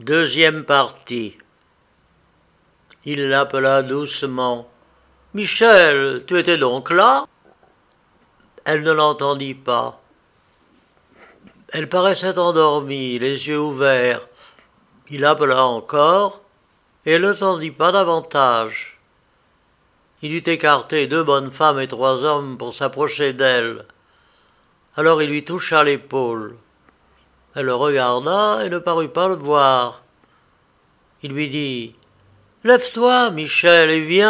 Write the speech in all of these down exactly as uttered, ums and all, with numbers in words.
Deuxième partie. Il l'appela doucement. « Michel, tu étais donc là ?» Elle ne l'entendit pas. Elle paraissait endormie, les yeux ouverts. Il appela encore, et elle ne tendit pas davantage. Il eut écarté deux bonnes femmes et trois hommes pour s'approcher d'elle. Alors il lui toucha l'épaule. Elle le regarda et ne parut pas le voir. Il lui dit « Lève-toi, Michel, et viens !»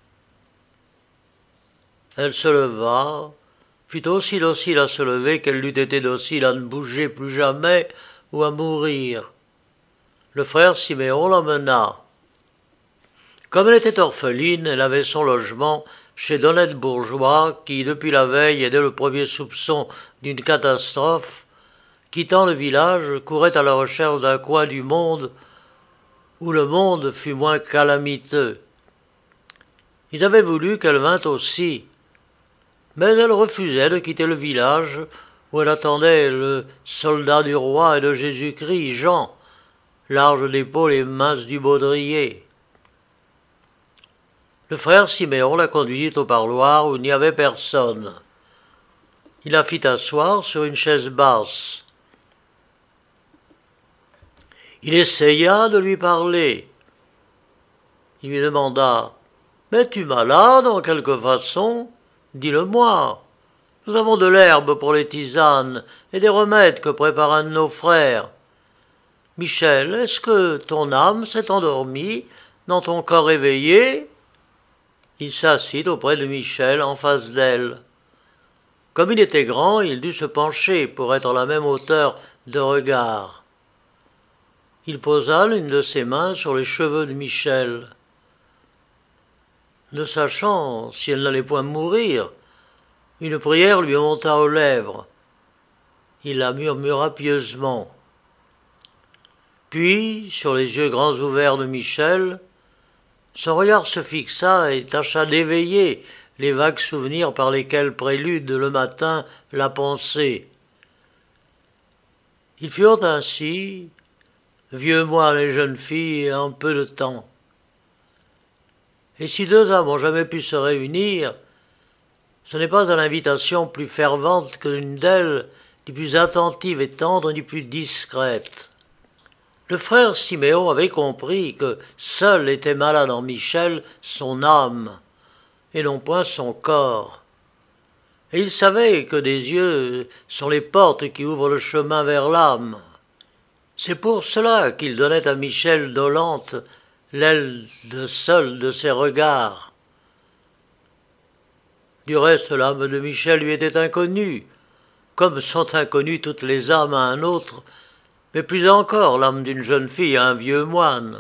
Elle se leva, fut aussi docile à se lever qu'elle l'eût été docile à ne bouger plus jamais ou à mourir. Le frère Siméon l'emmena. Comme elle était orpheline, elle avait son logement chez d'honnêtes bourgeois qui, depuis la veille et dès le premier soupçon d'une catastrophe, quittant le village, couraient à la recherche d'un coin du monde où le monde fût moins calamiteux. Ils avaient voulu qu'elle vînt aussi, mais elle refusait de quitter le village où elle attendait le soldat du roi et de Jésus-Christ, Jean, large d'épaule et mince du baudrier. Le frère Siméon la conduisit au parloir où il n'y avait personne. Il la fit asseoir sur une chaise basse. Il essaya de lui parler. Il lui demanda « Mais es-tu malade en quelque façon ? Dis-le-moi. Nous avons de l'herbe pour les tisanes et des remèdes que prépare un de nos frères. Michel, est-ce que ton âme s'est endormie dans ton corps éveillé ?» Il s'assit auprès de Michel en face d'elle. Comme il était grand, il dut se pencher pour être à la même hauteur de regard. Il posa l'une de ses mains sur les cheveux de Michel. Ne sachant si elle n'allait point mourir, une prière lui monta aux lèvres. Il la murmura pieusement. Puis, sur les yeux grands ouverts de Michel, son regard se fixa et tâcha d'éveiller les vagues souvenirs par lesquels prélude le matin la pensée. Ils furent ainsi, vieux moines et jeunes filles, en peu de temps. Et si deux âmes ont jamais pu se réunir, ce n'est pas à l'invitation plus fervente que l'une d'elles, ni plus attentive et tendre, ni plus discrète. Le frère Siméon avait compris que seul était malade en Michel son âme, et non point son corps. Et il savait que des yeux sont les portes qui ouvrent le chemin vers l'âme. C'est pour cela qu'il donnait à Michel dolente l'aile de seul de ses regards. Du reste, l'âme de Michel lui était inconnue, comme sont inconnues toutes les âmes à un autre, mais plus encore l'âme d'une jeune fille à un vieux moine.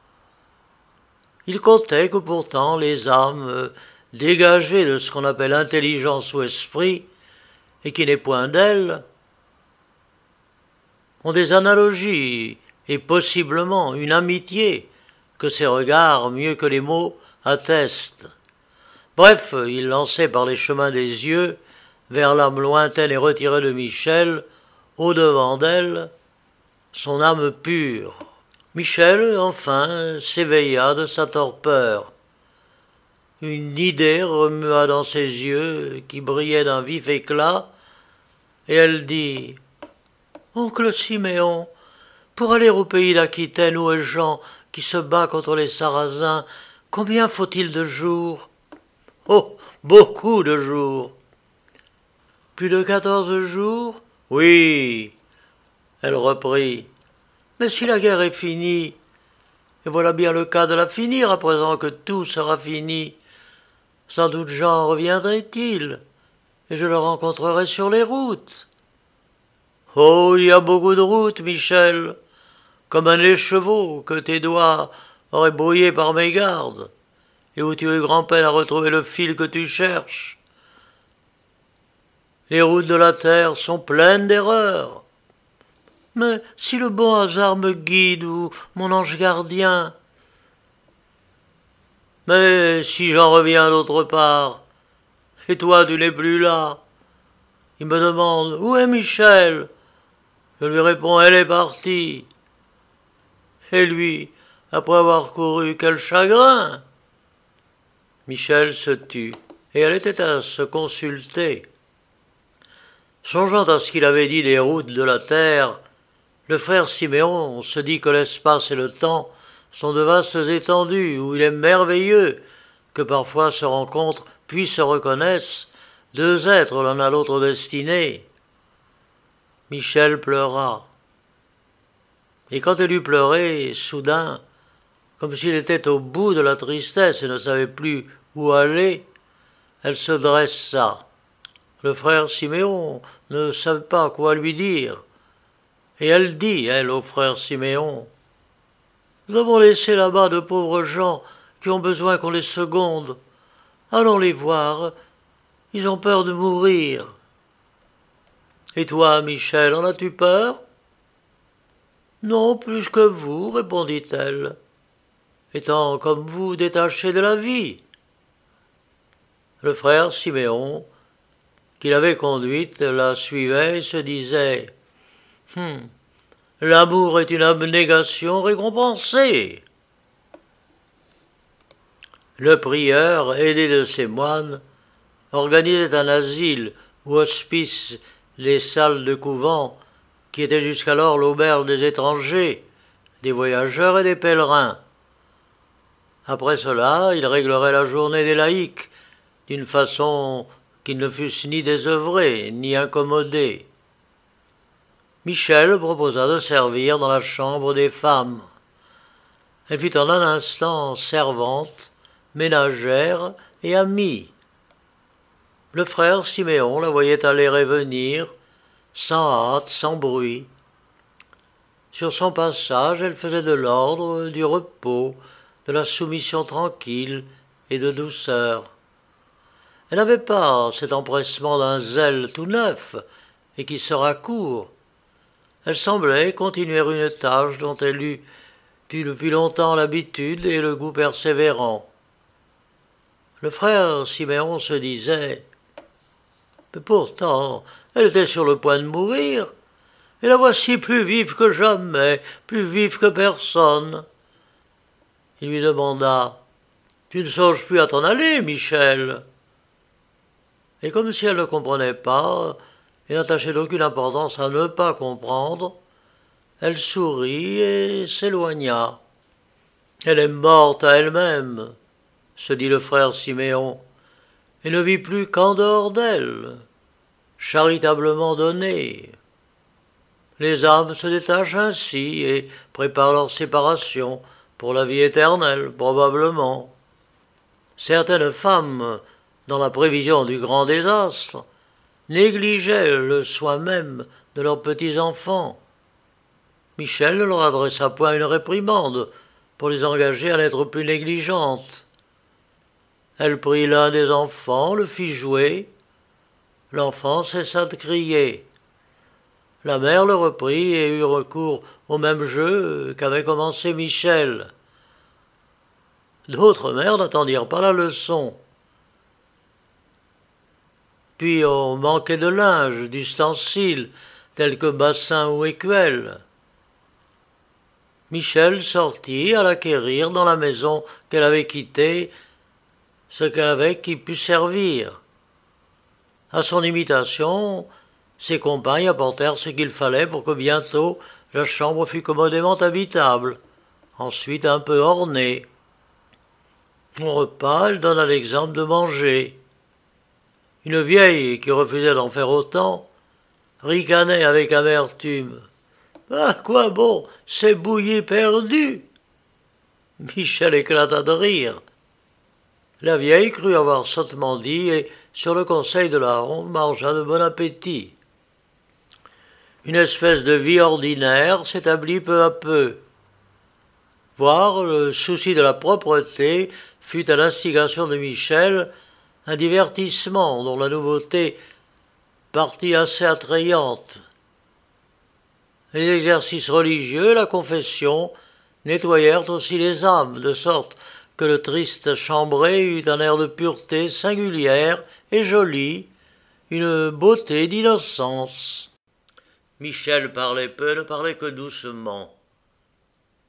Il comptait que pourtant les âmes dégagées de ce qu'on appelle intelligence ou esprit, et qui n'est point d'elles, ont des analogies et possiblement une amitié que ces regards, mieux que les mots, attestent. Bref, il lançait par les chemins des yeux, vers l'âme lointaine et retirée de Michel, au-devant d'elle, son âme pure. Michel, enfin, s'éveilla de sa torpeur. Une idée remua dans ses yeux, qui brillaient d'un vif éclat, et elle dit « Oncle Siméon, pour aller au pays d'Aquitaine où est Jean, qui se bat contre les Sarrasins, combien faut-il de jours ?»« Oh, beaucoup de jours !»« Plus de quatorze jours ?»« Oui. » Elle reprit. « Mais si la guerre est finie, et voilà bien le cas de la finir à présent que tout sera fini, sans doute Jean reviendrait-il, et je le rencontrerai sur les routes. »« Oh, il y a beaucoup de routes, Michel, comme un écheveau que tes doigts auraient brouillé par mégarde, et où tu as eu grand-peine à retrouver le fil que tu cherches. Les routes de la terre sont pleines d'erreurs. Mais si le bon hasard me guide ou mon ange gardien, mais si j'en reviens d'autre part, et toi tu n'es plus là, il me demande « Où est Michel ?» Je lui réponds « Elle est partie. » Et lui, après avoir couru, quel chagrin! Michel se tut, et elle était à se consulter. Songeant à ce qu'il avait dit des routes de la terre, le frère Siméon se dit que l'espace et le temps sont de vastes étendues où il est merveilleux que parfois se rencontrent puis se reconnaissent deux êtres l'un à l'autre destinés. Michel pleura. Et quand elle eut pleuré, soudain, comme s'il était au bout de la tristesse et ne savait plus où aller, elle se dressa. Le frère Siméon ne savait pas quoi lui dire. Et elle dit, elle, au frère Siméon, « Nous avons laissé là-bas de pauvres gens qui ont besoin qu'on les seconde. Allons les voir, ils ont peur de mourir. » « Et toi, Michel, en as-tu peur ?»« Non, plus que vous, répondit-elle, étant comme vous détaché de la vie. » Le frère Siméon, qui l'avait conduite, la suivait et se disait « Hum, l'amour est une abnégation récompensée. » Le prieur, aidé de ses moines, organisait un asile ou hospice, les salles de couvent, qui étaient jusqu'alors l'auberge des étrangers, des voyageurs et des pèlerins. Après cela, il réglerait la journée des laïcs, d'une façon qu'ils ne fussent ni désœuvrés, ni incommodés. Michel proposa de servir dans la chambre des femmes. Elle fut en un instant servante, ménagère et amie. Le frère Siméon la voyait aller et venir, sans hâte, sans bruit. Sur son passage, elle faisait de l'ordre, du repos, de la soumission tranquille et de douceur. Elle n'avait pas cet empressement d'un zèle tout neuf et qui sera court. Elle semblait continuer une tâche dont elle eut eut depuis longtemps l'habitude et le goût persévérant. Le frère Siméon se disait « Mais pourtant, elle était sur le point de mourir, et la voici plus vive que jamais, plus vive que personne. » Il lui demanda « Tu ne songes plus à t'en aller, Michel ?» Et comme si elle ne comprenait pas, et n'attachait d'aucune importance à ne pas comprendre, elle sourit et s'éloigna. « Elle est morte à elle-même, » se dit le frère Siméon, et ne vit plus qu'en dehors d'elle, charitablement donnée. Les âmes se détachent ainsi et préparent leur séparation pour la vie éternelle, probablement. Certaines femmes, dans la prévision du grand désastre, négligeaient le soin même de leurs petits-enfants. Michel ne leur adressa point une réprimande pour les engager à n'être plus négligentes. Elle prit l'un des enfants, le fit jouer. L'enfant cessa de crier. La mère le reprit et eut recours au même jeu qu'avait commencé Michel. D'autres mères n'attendirent pas la leçon. Puis on manquait de linge, d'ustensiles, tels que bassins ou écuelles. Michel sortit à l'acquérir dans la maison qu'elle avait quittée, ce qu'elle avait qui put servir. À son imitation, ses compagnes apportèrent ce qu'il fallait pour que bientôt la chambre fût commodément habitable, ensuite un peu ornée. Au repas, elle donna l'exemple de manger. Une vieille qui refusait d'en faire autant ricanait avec amertume. « À quoi bon, c'est bouilli perdu !» Michel éclata de rire. La vieille crut avoir sottement dit et, sur le conseil de la honte, mangea de bon appétit. Une espèce de vie ordinaire s'établit peu à peu. Voire le souci de la propreté fut à l'instigation de Michel un divertissement dont la nouveauté partit assez attrayante. Les exercices religieux, la confession, nettoyèrent aussi les âmes, de sorte que le triste chambré eut un air de pureté singulière et jolie, une beauté d'innocence. Michel parlait peu, ne parlait que doucement.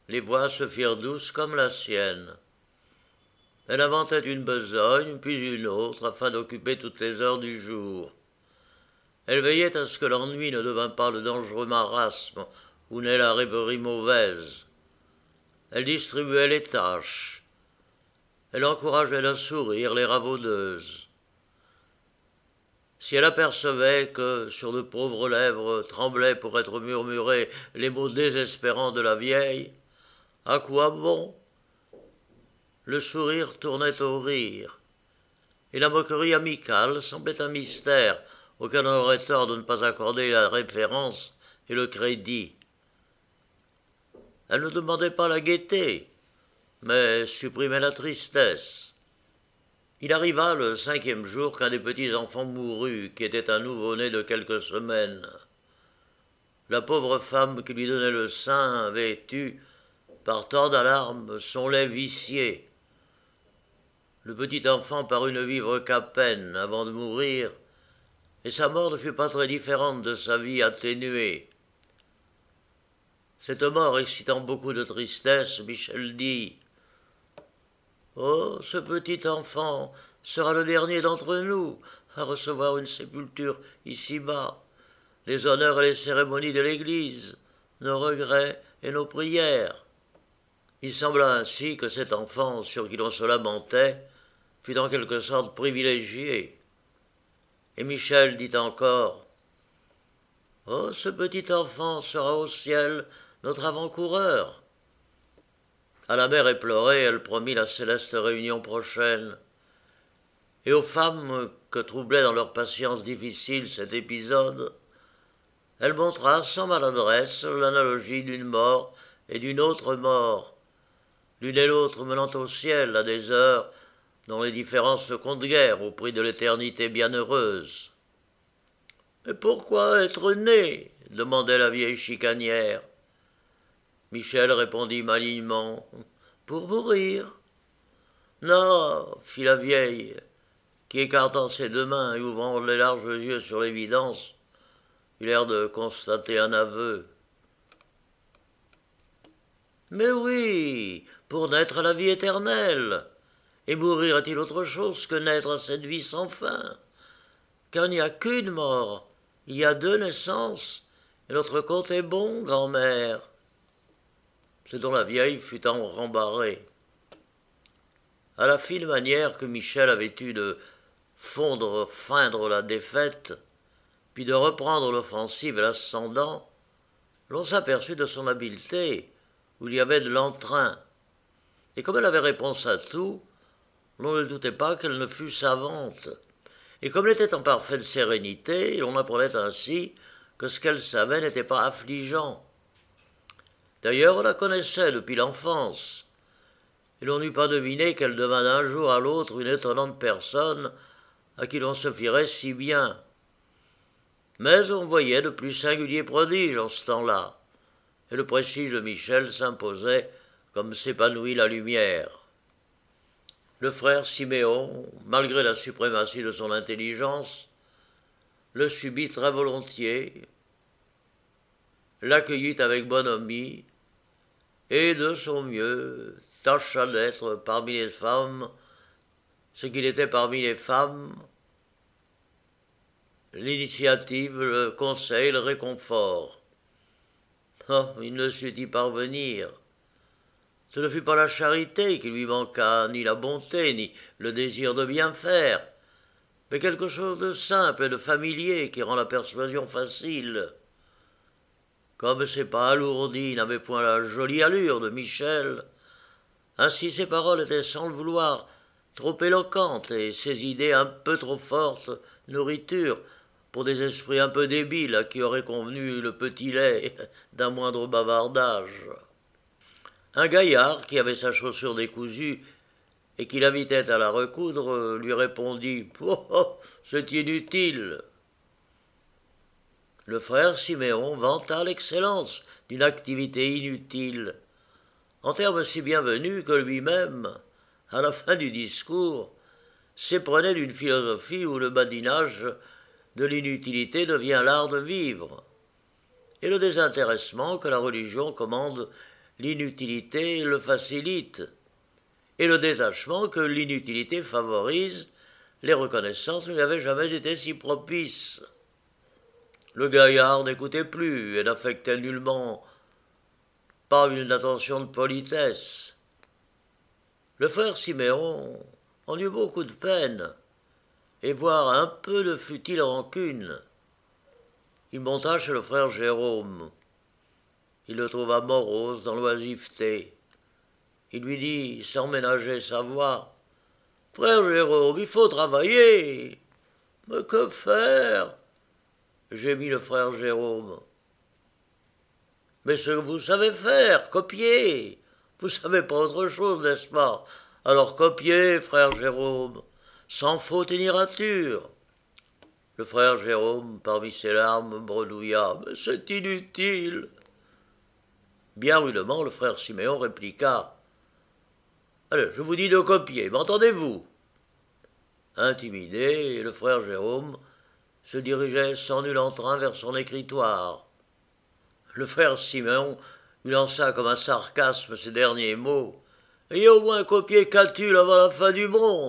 les voix se firent douces comme la sienne. Elle inventait une besogne, puis une autre, afin d'occuper toutes les heures du jour. Elle veillait à ce que l'ennui ne devint pas le dangereux marasme où naît la rêverie mauvaise. Elle distribuait les tâches. Elle encourageait d'un sourire les ravaudeuses. Si elle apercevait que, sur de pauvres lèvres, tremblaient pour être murmurés les mots désespérants de la vieille, à quoi bon? Le sourire tournait au rire, et la moquerie amicale semblait un mystère auquel on aurait tort de ne pas accorder la référence et le crédit. Elle ne demandait pas la gaieté, mais supprimait la tristesse. Il arriva le cinquième jour qu'un des petits enfants mourut, qui était un nouveau-né de quelques semaines. La pauvre femme qui lui donnait le sein avait eu, par tant d'alarmes, son lait vicié. Le petit enfant parut ne vivre qu'à peine avant de mourir, et sa mort ne fut pas très différente de sa vie atténuée. Cette mort excitant beaucoup de tristesse, Michel dit « Oh, ce petit enfant sera le dernier d'entre nous à recevoir une sépulture ici-bas, les honneurs et les cérémonies de l'Église, nos regrets et nos prières. » Il sembla ainsi que cet enfant, sur qui l'on se lamentait, fut en quelque sorte privilégié. Et Michel dit encore « Oh, ce petit enfant sera au ciel notre avant-coureur. » À la mère éplorée, elle promit la céleste réunion prochaine. Et aux femmes que troublait dans leur patience difficile cet épisode, elle montra sans maladresse l'analogie d'une mort et d'une autre mort, l'une et l'autre menant au ciel à des heures dont les différences ne comptent guère au prix de l'éternité bienheureuse. « Mais pourquoi être né ?» demandait la vieille chicanière. Michel répondit malignement « Pour mourir. »« Non, » fit la vieille, qui, écartant ses deux mains et ouvrant les larges yeux sur l'évidence, eut l'air de constater un aveu. « Mais oui, pour naître à la vie éternelle. Et mourir est-il autre chose que naître à cette vie sans fin? Car il n'y a qu'une mort, il y a deux naissances, et notre compte est bon, grand-mère. » Ce dont la vieille fut rembarrée. À la fine manière que Michel avait eue de fondre, feindre la défaite, puis de reprendre l'offensive et l'ascendant, l'on s'aperçut de son habileté, où il y avait de l'entrain. Et comme elle avait réponse à tout, l'on ne doutait pas qu'elle ne fût savante. Et comme elle était en parfaite sérénité, l'on apprenait ainsi que ce qu'elle savait n'était pas affligeant. D'ailleurs, on la connaissait depuis l'enfance, et l'on n'eût pas deviné qu'elle devint d'un jour à l'autre une étonnante personne à qui l'on se fierait si bien. Mais on voyait de plus singuliers prodiges en ce temps-là, et le prestige de Michel s'imposait comme s'épanouit la lumière. Le frère Siméon, malgré la suprématie de son intelligence, le subit très volontiers, l'accueillit avec bonhomie, et de son mieux tâcha d'être parmi les femmes ce qu'il était parmi les femmes, l'initiative, le conseil, le réconfort. Oh, il ne sut y parvenir. Ce ne fut pas la charité qui lui manqua, ni la bonté, ni le désir de bien faire, mais quelque chose de simple et de familier qui rend la persuasion facile. Comme ses pas alourdis n'avaient point la jolie allure de Michel, ainsi ses paroles étaient sans le vouloir trop éloquentes et ses idées un peu trop fortes nourriture pour des esprits un peu débiles à qui aurait convenu le petit lait d'un moindre bavardage. Un gaillard qui avait sa chaussure décousue et qui l'invitait à la recoudre lui répondit « Oh, oh, c'est inutile !» Le frère Siméon vanta l'excellence d'une activité inutile, en termes si bienvenus que lui-même, à la fin du discours, s'éprenait d'une philosophie où le badinage de l'inutilité devient l'art de vivre, et le désintéressement que la religion commande l'inutilité le facilite, et le détachement que l'inutilité favorise, les reconnaissances ne lui avaient jamais été si propices. Le gaillard n'écoutait plus et n'affectait nullement pas une attention de politesse. Le frère Siméon en eut beaucoup de peine, et voire un peu de futile rancune. Il monta chez le frère Jérôme. Il le trouva morose dans l'oisiveté. Il lui dit, sans ménager sa voix, « Frère Jérôme, il faut travailler. »« Mais que faire ?» gémit le frère Jérôme. « Mais ce que vous savez faire, copier. Vous ne savez pas autre chose, n'est-ce pas? Alors copiez, frère Jérôme, sans faute ni rature. » Le frère Jérôme, parmi ses larmes, bredouilla, « Mais c'est inutile. » Bien rudement, le frère Siméon répliqua, « Allez, je vous dis de copier, m'entendez-vous » Intimidé, le frère Jérôme se dirigeait sans nul entrain vers son écritoire. Le frère Siméon lui lança comme un sarcasme ces derniers mots, « Ayez au moins copié Catulle avant la fin du monde !»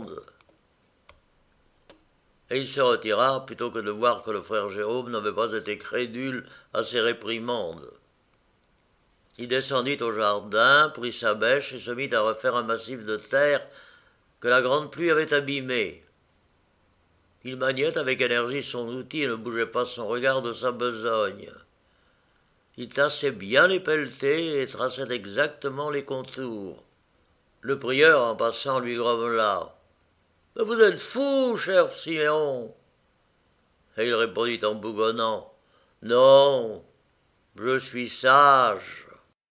Et il se retira plutôt que de voir que le frère Jérôme n'avait pas été crédule à ses réprimandes. Il descendit au jardin, prit sa bêche et se mit à refaire un massif de terre que la grande pluie avait abîmé. Il maniait avec énergie son outil et ne bougeait pas son regard de sa besogne. Il tassait bien les pelletés et traçait exactement les contours. Le prieur, en passant, lui grommela, « Mais vous êtes fou, cher Siméon !» Et il répondit en bougonnant, « Non, je suis sage. »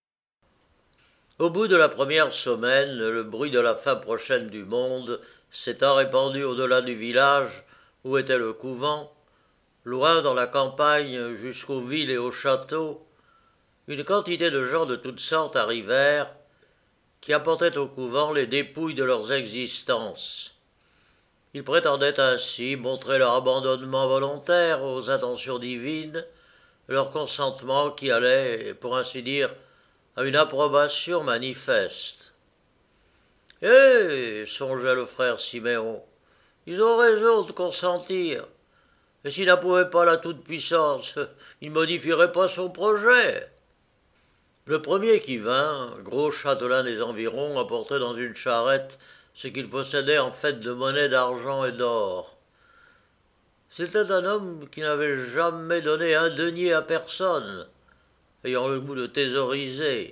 Au bout de la première semaine, le bruit de la fin prochaine du monde s'étant répandu au-delà du village où était le couvent, loin dans la campagne jusqu'aux villes et aux châteaux, une quantité de gens de toutes sortes arrivèrent, qui apportaient au couvent les dépouilles de leurs existences. Ils prétendaient ainsi montrer leur abandonnement volontaire aux intentions divines, leur consentement qui allait, pour ainsi dire, à une approbation manifeste. « Eh, songeait le frère Siméon, ils ont raison de consentir. Et s'il n'approuvait pas la toute-puissance, il ne modifierait pas son projet. » Le premier qui vint, gros châtelain des environs, apportait dans une charrette ce qu'il possédait en fait de monnaie d'argent et d'or. C'était un homme qui n'avait jamais donné un denier à personne, ayant le goût de thésauriser.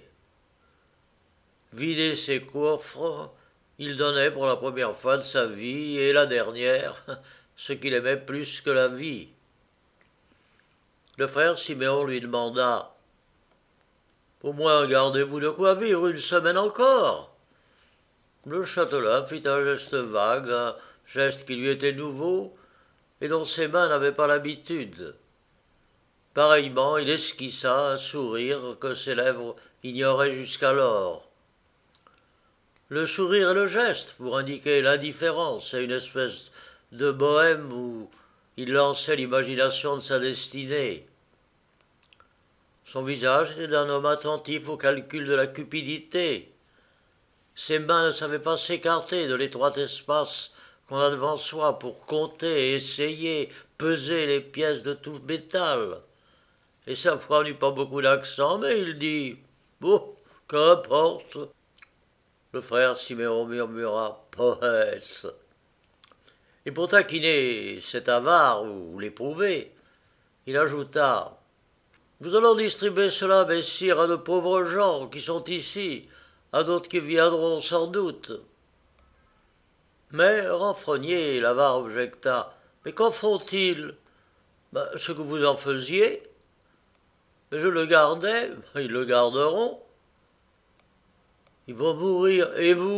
Vider ses coffres, il donnait pour la première fois de sa vie, et la dernière, ce qu'il aimait plus que la vie. Le frère Siméon lui demanda, « Au moins gardez-vous de quoi vivre une semaine encore ?» Le châtelain fit un geste vague, un geste qui lui était nouveau, et dont ses mains n'avaient pas l'habitude. Pareillement, il esquissa un sourire que ses lèvres ignoraient jusqu'alors. Le sourire et le geste pour indiquer l'indifférence et une espèce de bohème où il lançait l'imagination de sa destinée. Son visage était d'un homme attentif au calcul de la cupidité. Ses mains ne savaient pas s'écarter de l'étroit espace qu'on a devant soi pour compter, essayer, peser les pièces de tout métal. Et sa voix n'eut pas beaucoup d'accent, mais il dit « Bon, qu'importe !» Le frère Siméon murmura « Poète !» Et pour taquiner cet avare ou l'éprouver, il ajouta « Nous allons distribuer cela, messire, à de pauvres gens qui sont ici, à d'autres qui viendront sans doute. » Mais, renfrogné, l'avare objecta « Mais qu'en font-ils ? Ben, ce que vous en faisiez. Mais je le gardais, ben, ils le garderont. Ils vont mourir, et vous ?»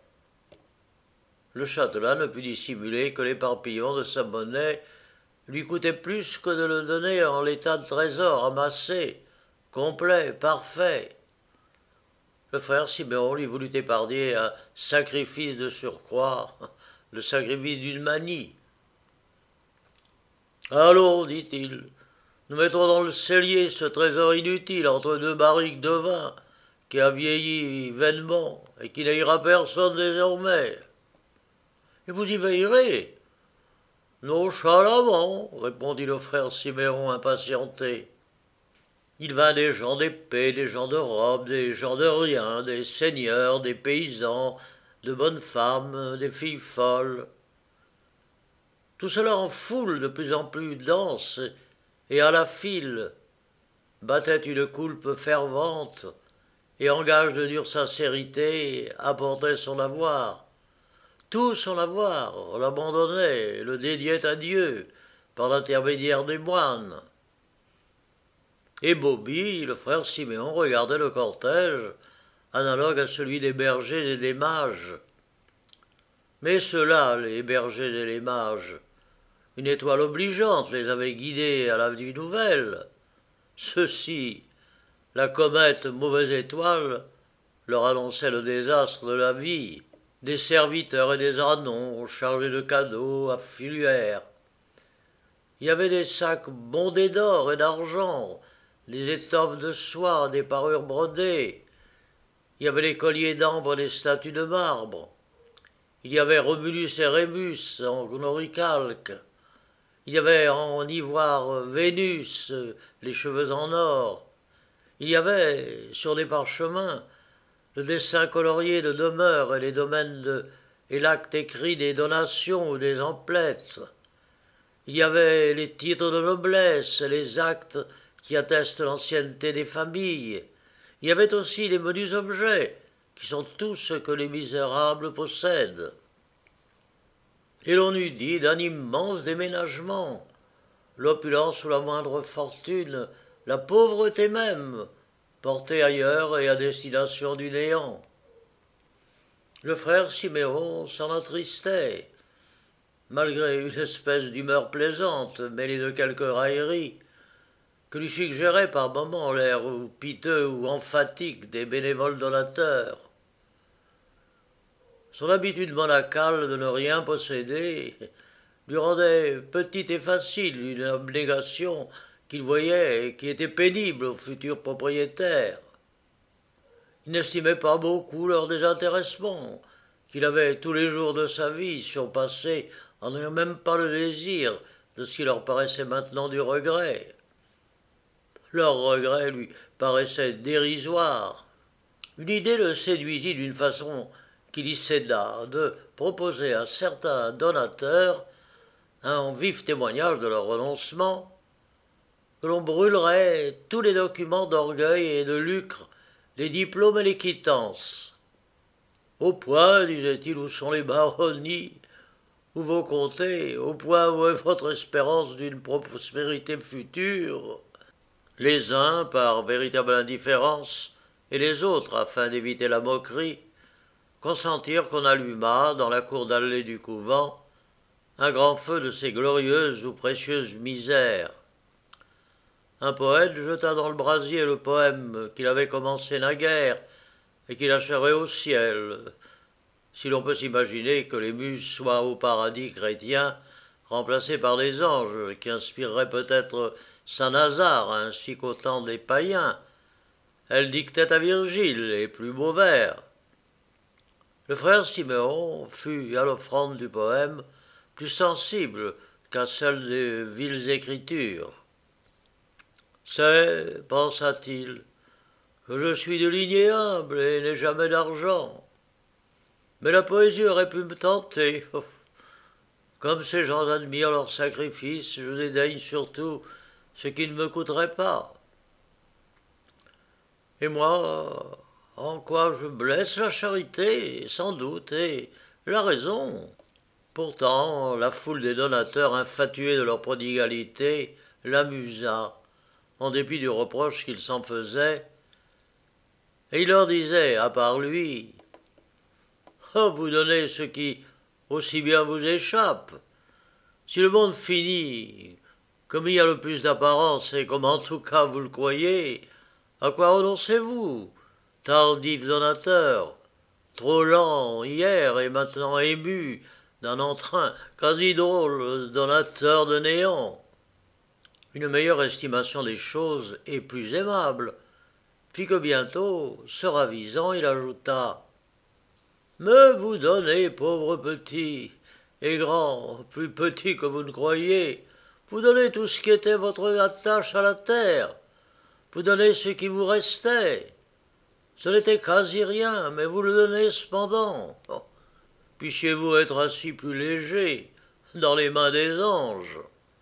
Le châtelain ne put dissimuler que l'éparpillement de sa monnaie lui coûtait plus que de le donner en l'état de trésor amassé, complet, parfait. Le frère Siméon lui voulut épargner un sacrifice de surcroît, le sacrifice d'une manie. « Allons, dit-il, nous mettons dans le cellier ce trésor inutile entre deux barriques de vin, qui a vieilli vainement et qui n'haïra personne désormais. Et vous y veillerez. Nonchalamment, répondit le frère Siméon impatienté. Il vint des gens d'épée, des gens de robe, des gens de rien, des seigneurs, des paysans, de bonnes femmes, des filles folles. Tout cela en foule de plus en plus dense et à la file battait une coulpe fervente et en gage de dure sincérité apportait son avoir. Tout son avoir l'abandonnait, le dédiait à Dieu par l'intermédiaire des moines. Et Bobby, le frère Siméon, regardait le cortège, analogue à celui des bergers et des mages. Mais ceux-là, les bergers et les mages, une étoile obligeante les avait guidés à la vie nouvelle. Ceux-ci, la comète mauvaise étoile, leur annonçait le désastre de la vie. Des serviteurs et des ânons chargés de cadeaux à filière. Il y avait des sacs bondés d'or et d'argent, des étoffes de soie, des parures brodées. Il y avait des colliers d'ambre et des statues de marbre. Il y avait Romulus et Rémus en oricalque. Il y avait en ivoire Vénus, les cheveux en or. Il y avait, sur des parchemins, le dessin colorié de demeures et les domaines de, et l'acte écrit des donations ou des emplettes. Il y avait les titres de noblesse et les actes qui attestent l'ancienneté des familles. Il y avait aussi les menus objets, qui sont tout ce que les misérables possèdent. Et l'on eût dit d'un immense déménagement, l'opulence ou la moindre fortune, la pauvreté même, porté ailleurs et à destination du néant. Le frère Siméon s'en attristait, malgré une espèce d'humeur plaisante, mêlée de quelques railleries, que lui suggérait par moments l'air piteux ou emphatique des bénévoles donateurs. Son habitude monacale de ne rien posséder lui rendait petite et facile une abnégation qu'il voyait et qui était pénible aux futurs propriétaires. Il n'estimait pas beaucoup leur désintéressement, qu'il avait tous les jours de sa vie surpassé en n'ayant même pas le désir de ce qui leur paraissait maintenant du regret. Leur regret lui paraissait dérisoire. Une idée le séduisit d'une façon qu'il y céda de proposer à certains donateurs, en vif témoignage de leur renoncement, que l'on brûlerait tous les documents d'orgueil et de lucre, les diplômes et les quittances. Au point, disait-il, où sont les baronnies, où vos comtés, au point où est votre espérance d'une prospérité future, les uns par véritable indifférence, et les autres, afin d'éviter la moquerie, consentirent qu'on allumât, dans la cour d'allée du couvent, un grand feu de ces glorieuses ou précieuses misères. Un poète jeta dans le brasier le poème qu'il avait commencé naguère et qu'il acheverait au ciel, si l'on peut s'imaginer que les muses soient au paradis chrétien remplacées par des anges qui inspireraient peut-être Saint-Lazare ainsi qu'au temps des païens. Elle dictait à Virgile les plus beaux vers. Le frère Siméon fut, à l'offrande du poème, plus sensible qu'à celle des viles écritures. C'est, pensa-t-il, que je suis de lignée humble et n'ai jamais d'argent. Mais la poésie aurait pu me tenter. Comme ces gens admirent leurs sacrifices, je dédaigne surtout ce qui ne me coûterait pas. Et moi, en quoi je blesse la charité, sans doute, et la raison. Pourtant, la foule des donateurs infatués de leur prodigalité l'amusa, en dépit du reproche qu'il s'en faisait, et il leur disait, à part lui, « Oh, vous donnez ce qui aussi bien vous échappe. Si le monde finit, comme il y a le plus d'apparence et comme en tout cas vous le croyez, à quoi renoncez-vous, tardif donateur, trop lent hier et maintenant ému d'un entrain quasi drôle, donateur de néant. Une meilleure estimation des choses est plus aimable, fit que bientôt, se ravisant, il ajouta « Me vous donnez, pauvre petit, et grand, plus petit que vous ne croyez, vous donnez tout ce qui était votre attache à la terre, vous donnez ce qui vous restait. Ce n'était quasi rien, mais vous le donnez cependant. Oh, puissiez-vous être ainsi plus léger dans les mains des anges. »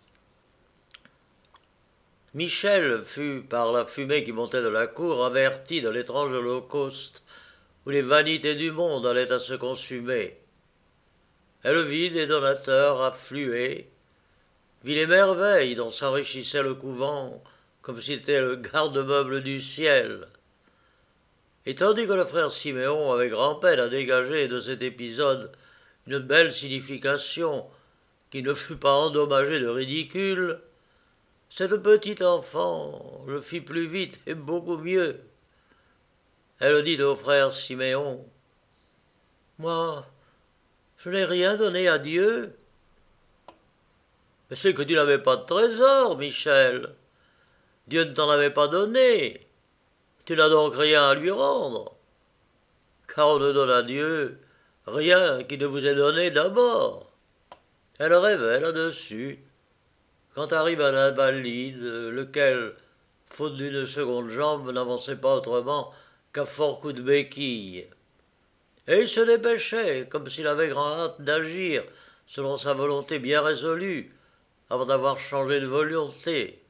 Michel fut, par la fumée qui montait de la cour, averti de l'étrange holocauste où les vanités du monde allaient à se consumer. Elle vit des donateurs affluer, vit les merveilles dont s'enrichissait le couvent, comme si c'était le garde-meuble du ciel. Et tandis que le frère Siméon avait grand-peine à dégager de cet épisode une belle signification qui ne fut pas endommagée de ridicule, cette petite enfant le fit plus vite et beaucoup mieux. Elle dit au frère Siméon « Moi, je n'ai rien donné à Dieu. » « Mais c'est que tu n'avais pas de trésor, Michel. Dieu ne t'en avait pas donné. Tu n'as donc rien à lui rendre. Car on ne donne à Dieu rien qui ne vous est donné d'abord. » Elle rêvait là-dessus, quand arrive un invalide, lequel, faute d'une seconde jambe, n'avançait pas autrement qu'à fort coups de béquille. Et il se dépêchait, comme s'il avait grand hâte d'agir, selon sa volonté bien résolue, avant d'avoir changé de volonté.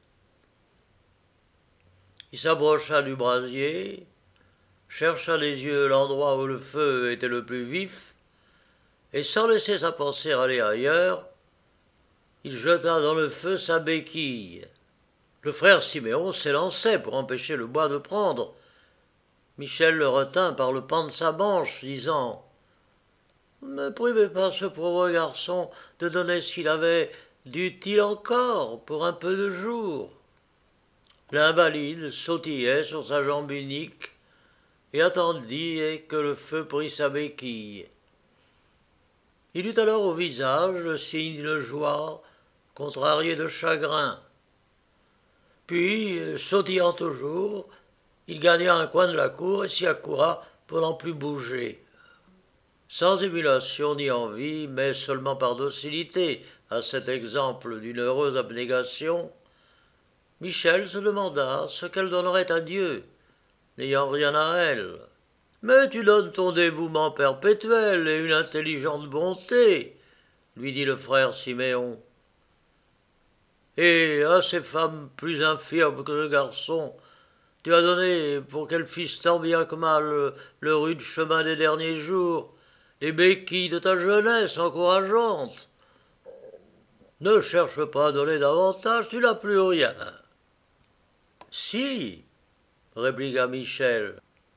Il s'approcha du brasier, chercha des yeux l'endroit où le feu était le plus vif, et sans laisser sa pensée aller ailleurs, il jeta dans le feu sa béquille. Le frère Siméon s'élançait pour empêcher le bois de prendre. Michel le retint par le pan de sa manche, disant « Ne privez pas ce pauvre garçon de donner ce qu'il avait d'utile encore pour un peu de jour. » L'invalide sautillait sur sa jambe unique et attendit que le feu prît sa béquille. Il eut alors au visage le signe d'une joie contrariée de chagrin. Puis, sautillant toujours, il gagna un coin de la cour et s'y accoura pour n'en plus bouger. Sans émulation ni envie, mais seulement par docilité à cet exemple d'une heureuse abnégation, Michel se demanda ce qu'elle donnerait à Dieu, n'ayant rien à elle. « Mais tu donnes ton dévouement perpétuel et une intelligente bonté, » lui dit le frère Siméon. « Et à ces femmes plus infirmes que le garçon, tu as donné, pour qu'elles fissent tant bien que mal le rude chemin des derniers jours, les béquilles de ta jeunesse encourageante. Ne cherche pas à donner davantage, tu n'as plus rien. » « Si, » répliqua Michel.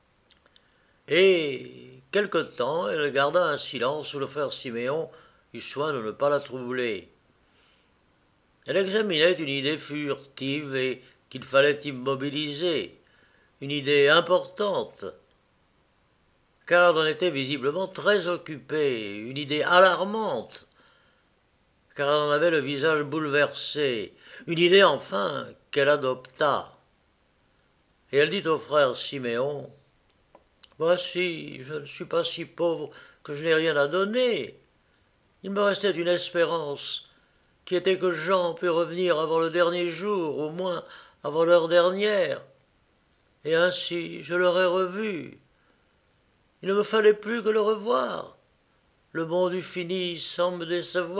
Et quelque temps elle garda un silence où le frère Siméon eut soin de ne pas la troubler. Elle examinait une idée furtive et qu'il fallait immobiliser, une idée importante, car elle en était visiblement très occupée, une idée alarmante, car elle en avait le visage bouleversé, une idée enfin qu'elle adopta. Et elle dit au frère Siméon « Voici, je ne suis pas si pauvre que je n'ai rien à donner. Il me restait une espérance, qui était que Jean pût revenir avant le dernier jour, au moins avant l'heure dernière. Et ainsi je l'aurais revu. Il ne me fallait plus que le revoir. Le monde du fini sans me décevoir. »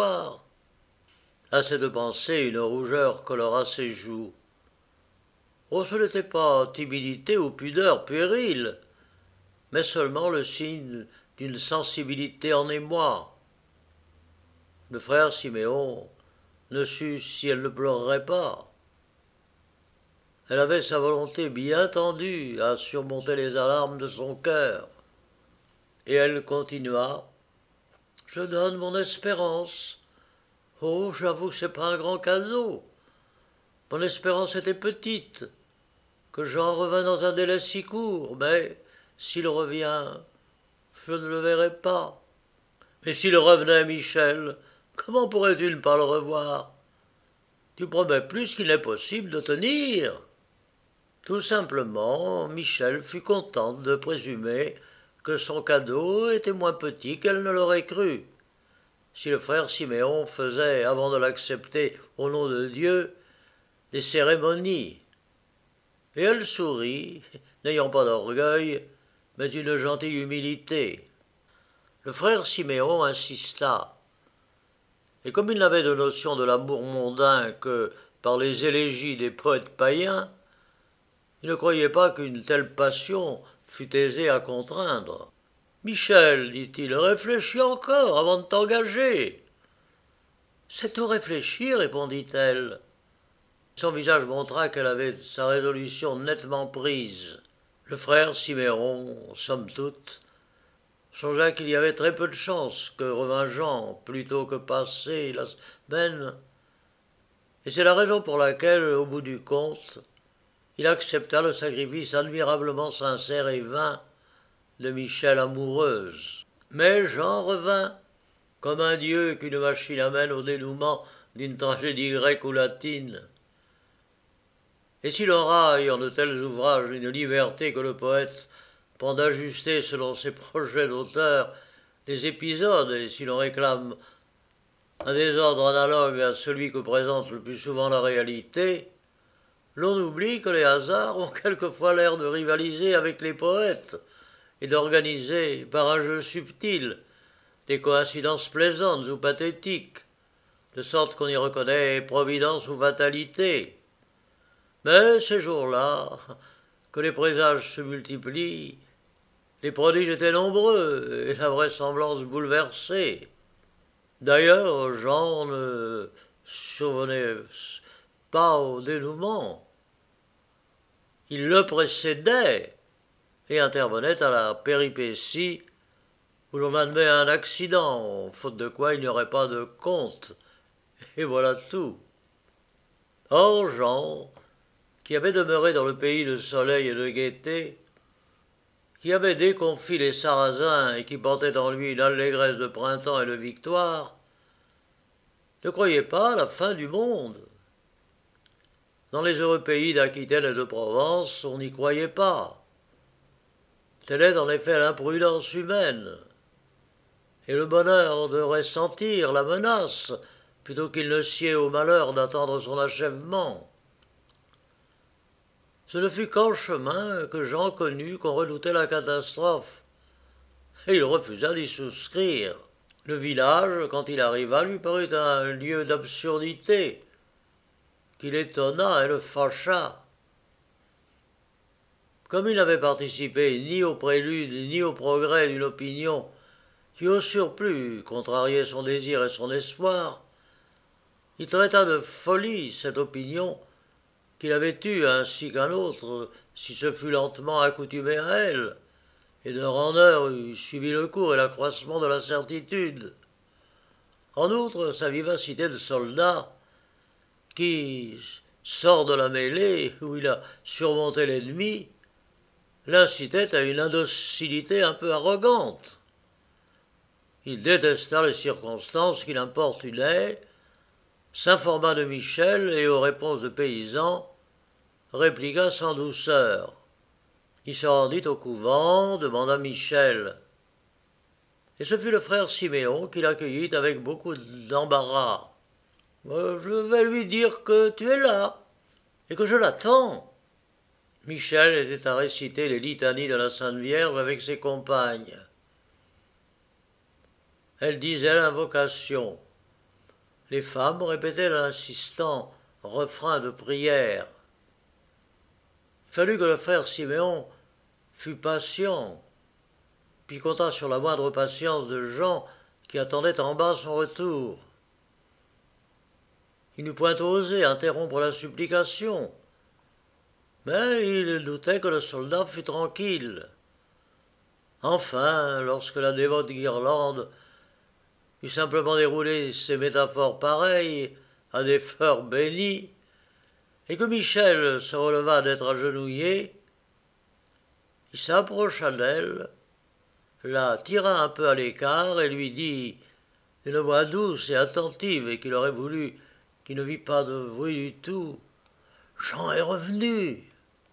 À cette pensée, une rougeur colora ses joues. Oh, ce n'était pas timidité ou pudeur puérile, mais seulement le signe d'une sensibilité en émoi. Le frère Siméon ne sut si elle ne pleurerait pas. Elle avait sa volonté bien tendue à surmonter les alarmes de son cœur. Et elle continua « Je donne mon espérance. Oh, j'avoue que ce n'est pas un grand cadeau. Mon espérance était petite, que Jean revint dans un délai si court, mais s'il revient, je ne le verrai pas. Mais s'il revenait, Michel, comment pourrais-tu ne pas le revoir? Tu promets plus qu'il n'est possible de tenir. » Tout simplement, Michel fut contente de présumer que son cadeau était moins petit qu'elle ne l'aurait cru. Si le frère Siméon faisait, avant de l'accepter au nom de Dieu, des cérémonies. Et elle sourit, n'ayant pas d'orgueil, mais une gentille humilité. Le frère Siméon insista, et comme il n'avait de notion de l'amour mondain que par les élégies des poètes païens, il ne croyait pas qu'une telle passion fût aisée à contraindre. « Michel, dit-il, réfléchis encore avant de t'engager. »« C'est tout réfléchir, répondit-elle. Son visage montra qu'elle avait sa résolution nettement prise. Le frère Siméon, somme toute, songea qu'il y avait très peu de chance que revint Jean plutôt que passer la semaine, et c'est la raison pour laquelle, au bout du compte, il accepta le sacrifice admirablement sincère et vain de Michel amoureuse. Mais Jean revint, comme un dieu qu'une machine amène au dénouement d'une tragédie grecque ou latine. Et s'il raille en de tels ouvrages une liberté que le poète prend d'ajuster selon ses projets d'auteur les épisodes, et si l'on réclame un désordre analogue à celui que présente le plus souvent la réalité, l'on oublie que les hasards ont quelquefois l'air de rivaliser avec les poètes et d'organiser, par un jeu subtil, des coïncidences plaisantes ou pathétiques, de sorte qu'on y reconnaît providence ou fatalité. Mais ces jours-là, que les présages se multiplient, les prodiges étaient nombreux et la vraisemblance bouleversée. D'ailleurs, Jean ne survenait pas au dénouement. Il le précédait et intervenait à la péripétie où l'on admet un accident, faute de quoi il n'y aurait pas de compte. Et voilà tout. Or, Jean, qui avait demeuré dans le pays de soleil et de gaieté, qui avait déconfit les Sarrasins et qui portait en lui une allégresse de printemps et de victoire, ne croyait pas à la fin du monde. Dans les heureux pays d'Aquitaine et de Provence, on n'y croyait pas. Telle est en effet l'imprudence humaine, et le bonheur de ressentir la menace plutôt qu'il ne sied au malheur d'attendre son achèvement. Ce ne fut qu'en chemin que Jean connut qu'on redoutait la catastrophe, et il refusa d'y souscrire. Le village, quand il arriva, lui parut un lieu d'absurdité, qui l'étonna et le fâcha. Comme il n'avait participé ni au prélude ni au progrès d'une opinion qui au surplus contrariait son désir et son espoir, il traita de folie cette opinion qu'il avait eue ainsi qu'un autre, si se fût lentement accoutumé à elle, et de randeur eût suivi le cours et l'accroissement de la certitude. En outre, sa vivacité de soldat, qui sort de la mêlée où il a surmonté l'ennemi, l'incitait à une indocilité un peu arrogante. Il détesta les circonstances qui l'importunaient, s'informa de Michel et, aux réponses de paysans, répliqua sans douceur. Il se rendit au couvent, demanda Michel. Et ce fut le frère Siméon qui l'accueillit avec beaucoup d'embarras. « Je vais lui dire que tu es là et que je l'attends. » Michel était à réciter les litanies de la Sainte Vierge avec ses compagnes. Elle disait l'invocation. Les femmes répétaient l'insistant refrain de prière. Il fallut que le frère Siméon fût patient, puis compta sur la moindre patience de Jean qui attendait en bas son retour. Il n'eût point osé interrompre la supplication, mais il doutait que le soldat fût tranquille. Enfin, lorsque la dévote guirlande eut simplement déroulé ses métaphores pareilles à des fleurs bénies, et que Michel se releva d'être agenouillé, il s'approcha d'elle, la tira un peu à l'écart et lui dit d'une voix douce et attentive et qu'il aurait voulu qu'il ne vît pas de bruit du tout, « Jean est revenu !»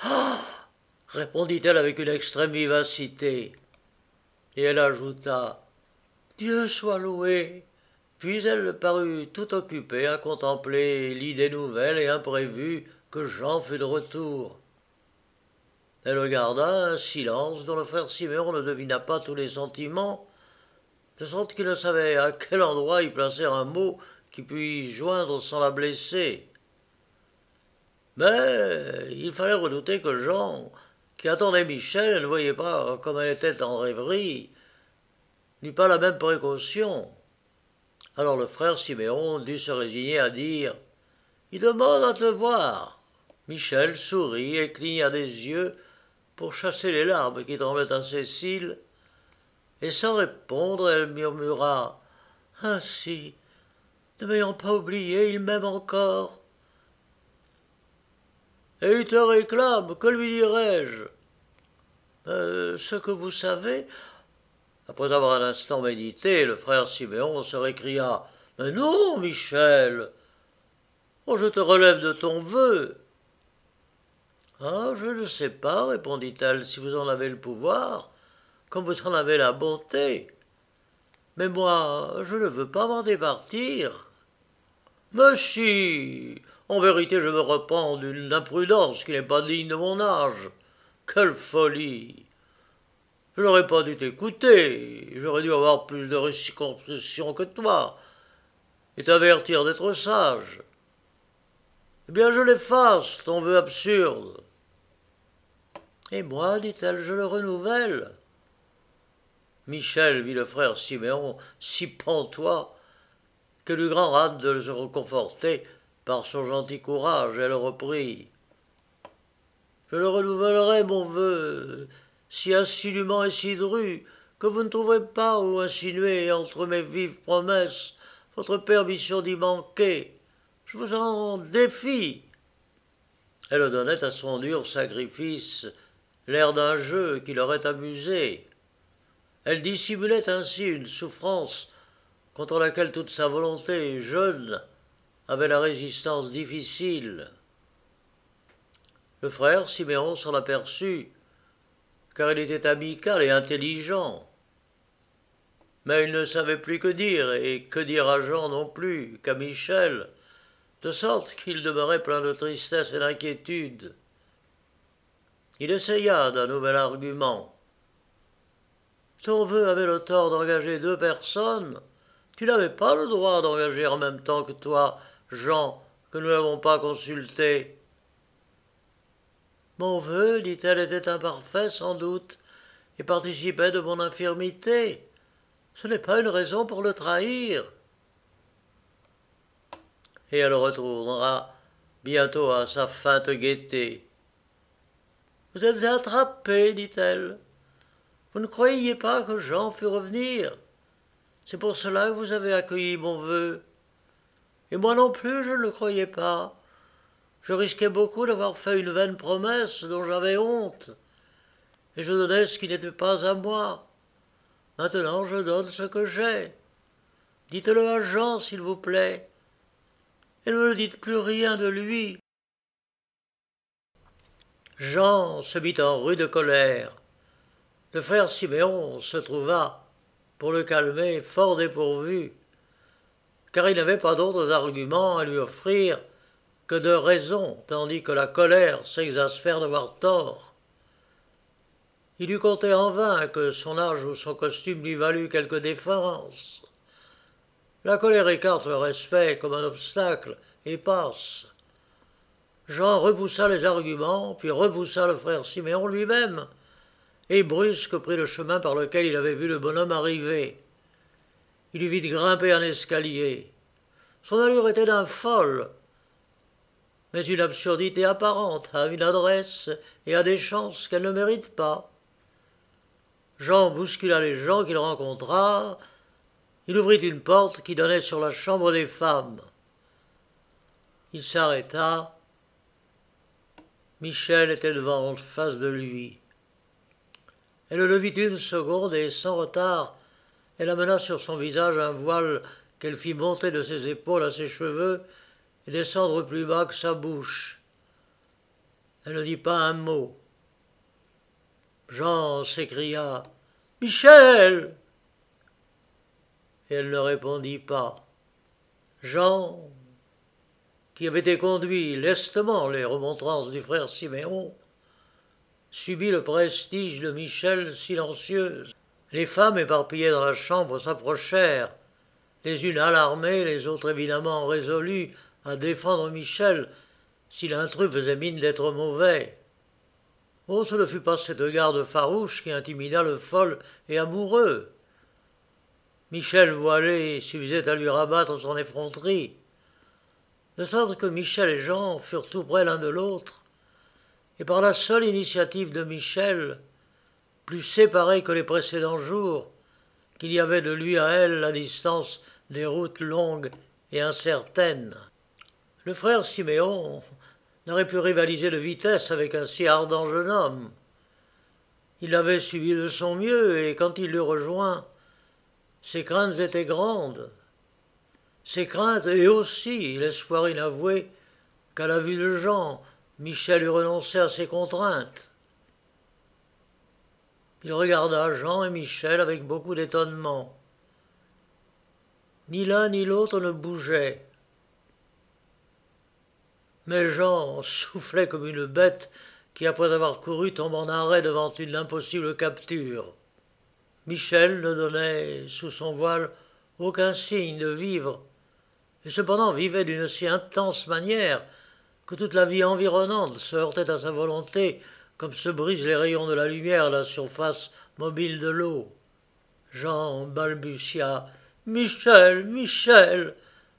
Ah répondit-elle avec une extrême vivacité. Et elle ajouta Dieu soit loué. Puis elle parut tout occupée à contempler l'idée nouvelle et imprévue que Jean fut de retour. Elle garda un silence dont le frère Siméon ne devina pas tous les sentiments, de sorte qu'il ne savait à quel endroit y placer un mot qui pût y joindre sans la blesser. Mais il fallait redouter que Jean, qui attendait Michel et ne voyait pas comme elle était en rêverie, n'eût pas la même précaution. Alors le frère Siméon dut se résigner à dire « Il demande à te voir ». Michel sourit et cligna des yeux pour chasser les larmes qui tremblaient à ses cils, et sans répondre, elle murmura « Ainsi, ne m'ayant pas oublié, il m'aime encore ». « Et il te réclame, que lui dirais-je ?»« euh, Ce que vous savez. » Après avoir un instant médité, le frère Siméon se récria « Mais non, Michel, oh, je te relève de ton vœu. »« Ah, je ne sais pas, répondit-elle, si vous en avez le pouvoir, comme vous en avez la bonté. Mais moi, je ne veux pas m'en départir. »« Mais si, en vérité, je me repens d'une imprudence qui n'est pas digne de mon âge. Quelle folie! Je n'aurais pas dû t'écouter, j'aurais dû avoir plus de circonspection que toi, et t'avertir d'être sage. Eh bien, je l'efface, ton vœu absurde. Et moi, dit-elle, je le renouvelle. Michel vit le frère Siméon si pantois qu'elle eut grand hâte de le réconforter par son gentil courage. Elle reprit. Je le renouvellerai, mon vœu, si assidûment et si dru, que vous ne trouverez pas où insinuer entre mes vives promesses votre permission d'y manquer. Je vous en défie. Elle donnait à son dur sacrifice l'air d'un jeu qui l'aurait amusé. Elle dissimulait ainsi une souffrance contre laquelle toute sa volonté jeune avait la résistance difficile. Le frère Siméon s'en aperçut, car il était amical et intelligent. Mais il ne savait plus que dire, et que dire à Jean non plus, qu'à Michel, de sorte qu'il demeurait plein de tristesse et d'inquiétude. Il essaya d'un nouvel argument. Ton vœu avait le tort d'engager deux personnes. Tu n'avais pas le droit d'engager en même temps que toi, Jean, que nous n'avons pas consulté. Mon vœu, dit-elle, était imparfait sans doute, et participait de mon infirmité. Ce n'est pas une raison pour le trahir. Et elle retournera bientôt à sa feinte gaieté. Vous êtes attrapé, dit-elle. Vous ne croyiez pas que Jean fût revenir. C'est pour cela que vous avez accueilli mon vœu. Et moi non plus, je ne le croyais pas. Je risquais beaucoup d'avoir fait une vaine promesse dont j'avais honte, et je donnais ce qui n'était pas à moi. Maintenant, je donne ce que j'ai. Dites-le à Jean, s'il vous plaît, et ne me dites plus rien de lui. Jean se mit en rude colère. Le frère Siméon se trouva, pour le calmer, fort dépourvu, car il n'avait pas d'autres arguments à lui offrir que de raison, tandis que la colère s'exaspère d'avoir tort. Il eût compté en vain que son âge ou son costume lui valut quelque déférence. La colère écarte le respect comme un obstacle et passe. Jean repoussa les arguments, puis repoussa le frère Siméon lui-même, et brusque prit le chemin par lequel il avait vu le bonhomme arriver. Il eut vite grimpé un escalier. Son allure était d'un folle, mais une absurdité apparente à une adresse et à des chances qu'elle ne mérite pas. Jean bouscula les gens qu'il rencontra. Il ouvrit une porte qui donnait sur la chambre des femmes. Il s'arrêta. Michel était devant en face de lui. Elle le vit une seconde et, sans retard, elle amena sur son visage un voile qu'elle fit monter de ses épaules à ses cheveux et descendre plus bas que sa bouche. Elle ne dit pas un mot. Jean s'écria « Michel !» Et elle ne répondit pas. Jean, qui avait éconduit lestement les remontrances du frère Siméon, subit le prestige de Michel silencieuse. Les femmes éparpillées dans la chambre s'approchèrent, les unes alarmées, les autres évidemment résolues à défendre Michel si l'intrus faisait mine d'être mauvais. Oh, ce ne fut pas cette garde farouche qui intimida le fol et amoureux. Michel voilé suffisait à lui rabattre son effronterie, de sorte que Michel et Jean furent tout près l'un de l'autre, et par la seule initiative de Michel, plus séparés que les précédents jours, qu'il y avait de lui à elle la distance des routes longues et incertaines. Le frère Siméon n'aurait pu rivaliser de vitesse avec un si ardent jeune homme. Il l'avait suivi de son mieux, et quand il l'eut rejoint, ses craintes étaient grandes. Ses craintes et aussi l'espoir inavoué qu'à la vue de Jean, Michel eût renoncé à ses contraintes. Il regarda Jean et Michel avec beaucoup d'étonnement. Ni l'un ni l'autre ne bougeait. Mais Jean soufflait comme une bête qui, après avoir couru, tombe en arrêt devant une impossible capture. Michel ne donnait, sous son voile, aucun signe de vivre, et cependant vivait d'une si intense manière que toute la vie environnante se heurtait à sa volonté, comme se brisent les rayons de la lumière à la surface mobile de l'eau. Jean balbutia « Michel, Michel !»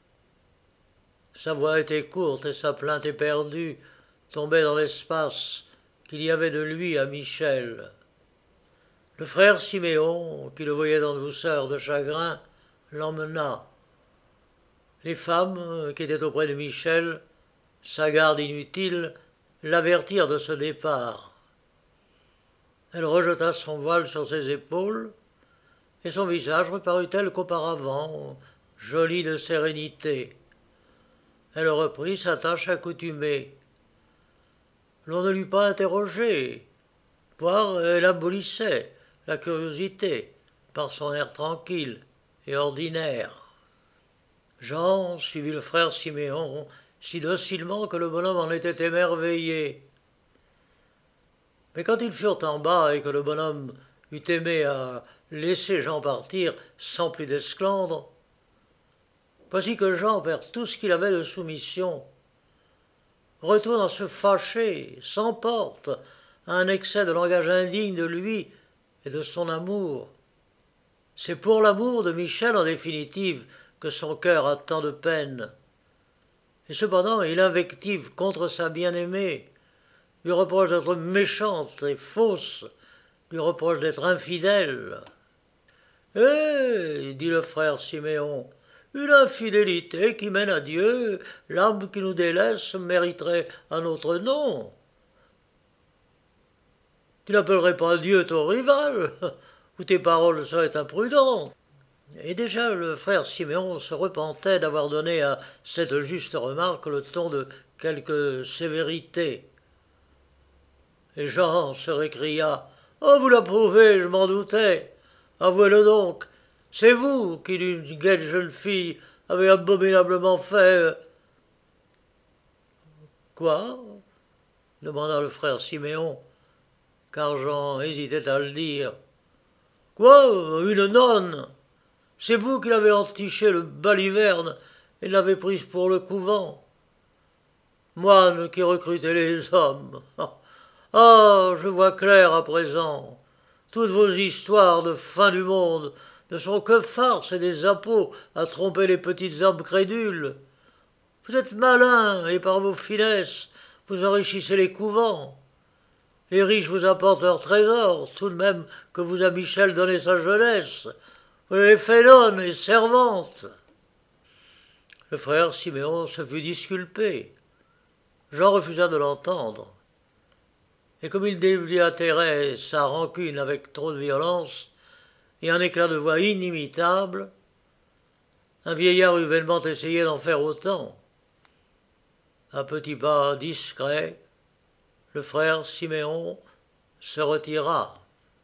Sa voix était courte et sa plainte éperdue tombait dans l'espace qu'il y avait de lui à Michel. Le frère Siméon, qui le voyait en douceur de chagrin, l'emmena. Les femmes qui étaient auprès de Michel, sa garde inutile, l'avertirent de ce départ. Elle rejeta son voile sur ses épaules, et son visage reparut tel qu'auparavant, joli de sérénité. Elle reprit sa tâche accoutumée. L'on ne l'eût pas interrogée, voire elle abolissait la curiosité par son air tranquille et ordinaire. Jean suivit le frère Siméon si docilement que le bonhomme en était émerveillé. Mais quand ils furent en bas et que le bonhomme eut aimé à laisser Jean partir sans plus d'esclandre, voici que Jean perd tout ce qu'il avait de soumission, retourne à se fâcher, s'emporte à un excès de langage indigne de lui et de son amour. C'est pour l'amour de Michel, en définitive, que son cœur a tant de peine. Et cependant, il invective contre sa bien-aimée, lui reproche d'être méchante et fausse, lui reproche d'être infidèle. « Eh, dit le frère Siméon, une infidélité qui mène à Dieu, l'âme qui nous délaisse mériterait un autre nom. Tu n'appellerais pas Dieu ton rival, ou tes paroles seraient imprudentes. » Et déjà le frère Siméon se repentait d'avoir donné à cette juste remarque le ton de quelque sévérité. Et Jean se récria « Oh, vous l'approuvez, je m'en doutais. Avouez-le donc, c'est vous qui, d'une gaie jeune fille, avez abominablement fait... » « Quoi ?» demanda le frère Siméon, car Jean hésitait à le dire. « Quoi, une nonne? C'est vous qui l'avez entiché le baliverne et l'avez prise pour le couvent. Moine qui recrutait les hommes. Ah, je vois clair à présent. Toutes vos histoires de fin du monde ne sont que farces et des appâts à tromper les petites âmes crédules. Vous êtes malin et par vos finesses, vous enrichissez les couvents. Les riches vous apportent leurs trésors, tout de même que vous a Michel donné sa jeunesse. Vous les félonne et servante. » Le frère Siméon se fut disculpé. Jean refusa de l'entendre. Et comme il déblatérait sa rancune avec trop de violence et un éclat de voix inimitable, un vieillard eût vainement essayé d'en faire autant. À petits pas discrets, Le frère Siméon se retira.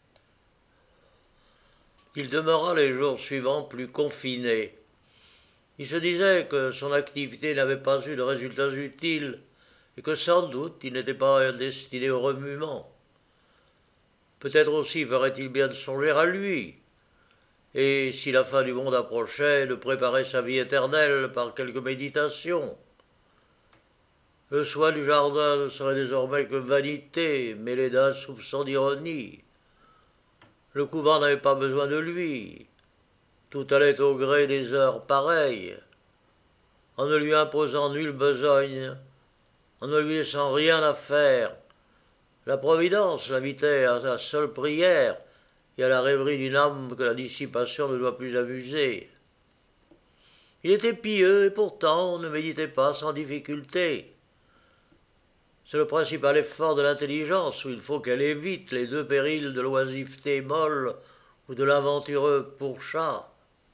Il demeura les jours suivants plus confiné. Il se disait que son activité n'avait pas eu de résultats utiles et que sans doute il n'était pas destiné au remuement. Peut-être aussi ferait-il bien de songer à lui, et si la fin du monde approchait, de préparer sa vie éternelle par quelques méditations. Le soin du jardin ne serait désormais que vanité, mêlée d'un soupçon d'ironie. Le couvent n'avait pas besoin de lui. Tout allait au gré des heures pareilles. En ne lui imposant nulle besogne, en ne lui laissant rien à faire, la Providence l'invitait à la seule prière et à la rêverie d'une âme que la dissipation ne doit plus abuser. Il était pieux et pourtant ne méditait pas sans difficulté. C'est le principal effort de l'intelligence où il faut qu'elle évite les deux périls de l'oisiveté molle ou de l'aventureux pour-chat.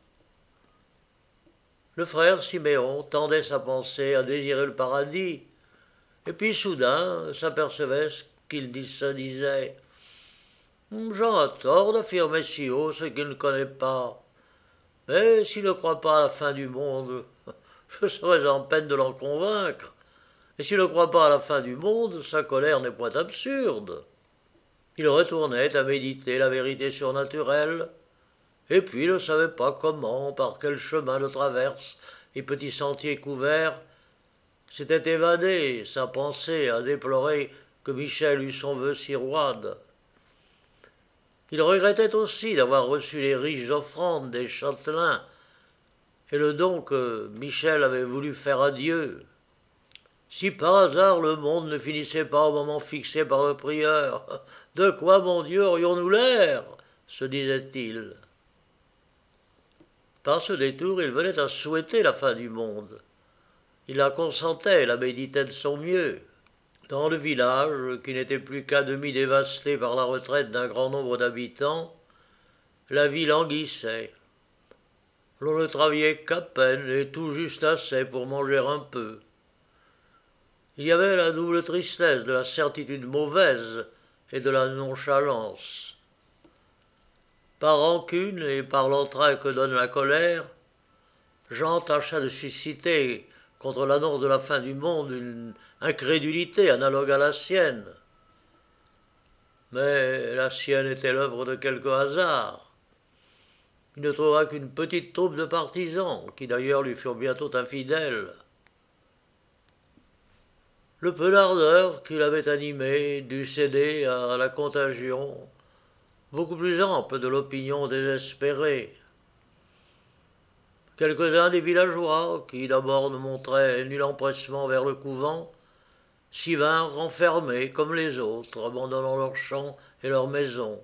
Le frère Siméon tendait sa pensée à désirer le paradis, et puis soudain s'apercevait qu'il se disait « Jean a tort d'affirmer si haut ce qu'il ne connaît pas. Mais s'il ne croit pas à la fin du monde, je serais en peine de l'en convaincre. Et s'il ne croit pas à la fin du monde, sa colère n'est point absurde. » Il retournait à méditer la vérité surnaturelle, et puis ne savait pas comment, par quel chemin de traverse et petits sentiers couverts, s'était évadé sa pensée à déplorer que Michel eût son vœu si roide. Il regrettait aussi d'avoir reçu les riches offrandes des châtelains et le don que Michel avait voulu faire à Dieu. Si par hasard le monde ne finissait pas au moment fixé par le prieur, de quoi, mon Dieu, aurions-nous l'air, se disait-il. Par ce détour, il venait à souhaiter la fin du monde. Il la consentait et la méditait de son mieux. Dans le village, qui n'était plus qu'à demi dévasté par la retraite d'un grand nombre d'habitants, la vie languissait. L'on ne travaillait qu'à peine et tout juste assez pour manger un peu. Il y avait la double tristesse de la certitude mauvaise et de la nonchalance. Par rancune et par l'entrain que donne la colère, Jean tâcha de susciter contre l'annonce de la fin du monde une incrédulité analogue à la sienne. Mais la sienne était l'œuvre de quelque hasard. Il ne trouva qu'une petite troupe de partisans, qui d'ailleurs lui furent bientôt infidèles. Le peu d'ardeur qui l'avait animé dut céder à la contagion, beaucoup plus ample de l'opinion désespérée. Quelques-uns des villageois, qui d'abord ne montraient nul empressement vers le couvent, s'y vinrent renfermés comme les autres, abandonnant leurs champs et leurs maisons.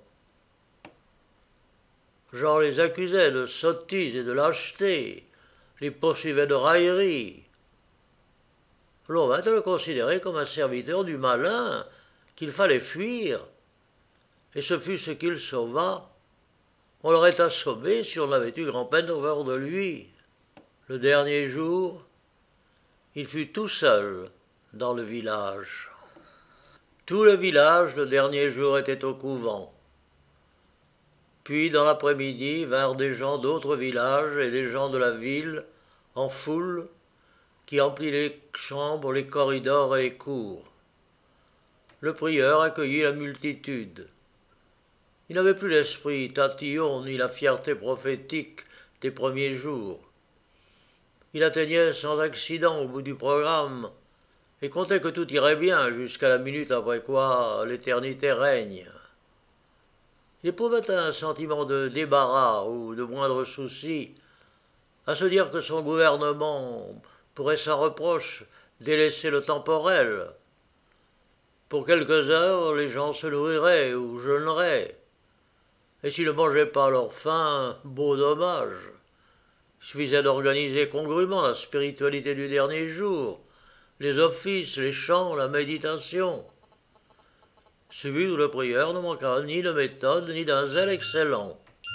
Jean les accusait de sottise et de lâcheté, les poursuivait de raillerie. L'on vint à le considérer comme un serviteur du malin, qu'il fallait fuir, et ce fut ce qu'il sauva. On l'aurait assommé si on n'avait eu grand-peine horreur de lui. Le dernier jour, il fut tout seul dans le village. Tout le village, le dernier jour, était au couvent. Puis, dans l'après-midi, vinrent des gens d'autres villages et des gens de la ville, en foule, qui emplit les chambres, les corridors et les cours. Le prieur accueillit la multitude. Il n'avait plus l'esprit tatillon ni la fierté prophétique des premiers jours. Il atteignait sans accident au bout du programme et comptait que tout irait bien jusqu'à la minute après quoi l'éternité règne. Il éprouvait un sentiment de débarras ou de moindre souci à se dire que son gouvernement pourrait sans reproche délaisser le temporel. Pour quelques heures, les gens se nourriraient ou jeûneraient. Et s'ils ne mangeaient pas à leur faim, beau dommage. Il suffisait d'organiser congruement la spiritualité du dernier jour, les offices, les chants, la méditation. Suivi où le prieur ne manqua ni de méthode ni d'un zèle excellent.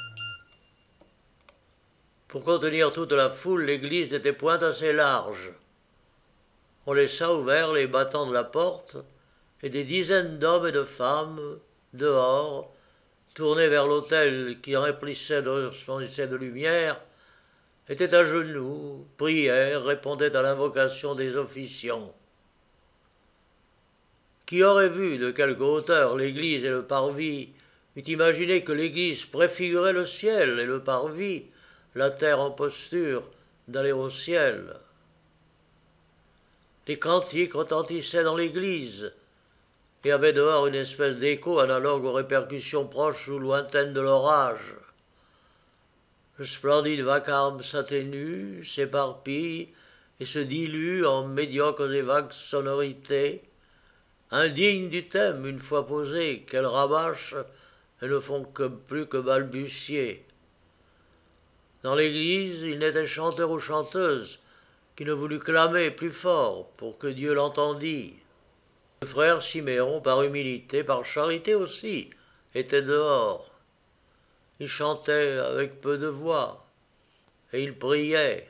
Pour contenir toute la foule, l'église n'était point assez large. On laissa ouverts les battants de la porte, et des dizaines d'hommes et de femmes, dehors, tournés vers l'autel qui remplissait de, resplendissait de lumière, étaient à genoux, priaient, répondaient à l'invocation des officiants. Qui aurait vu de quelque hauteur l'église et le parvis eût imaginé que l'église préfigurait le ciel et le parvis, la terre en posture d'aller au ciel. Les cantiques retentissaient dans l'église et avaient dehors une espèce d'écho analogue aux répercussions proches ou lointaines de l'orage. Le splendide vacarme s'atténue, s'éparpille et se dilue en médiocres et vagues sonorités, indignes du thème une fois posé, qu'elles rabâchent et ne font que plus que balbutier. Dans l'église, il n'était chanteur ou chanteuse qui ne voulut clamer plus fort pour que Dieu l'entendît. Le frère Siméon, par humilité, par charité aussi, était dehors. Il chantait avec peu de voix, et il priait.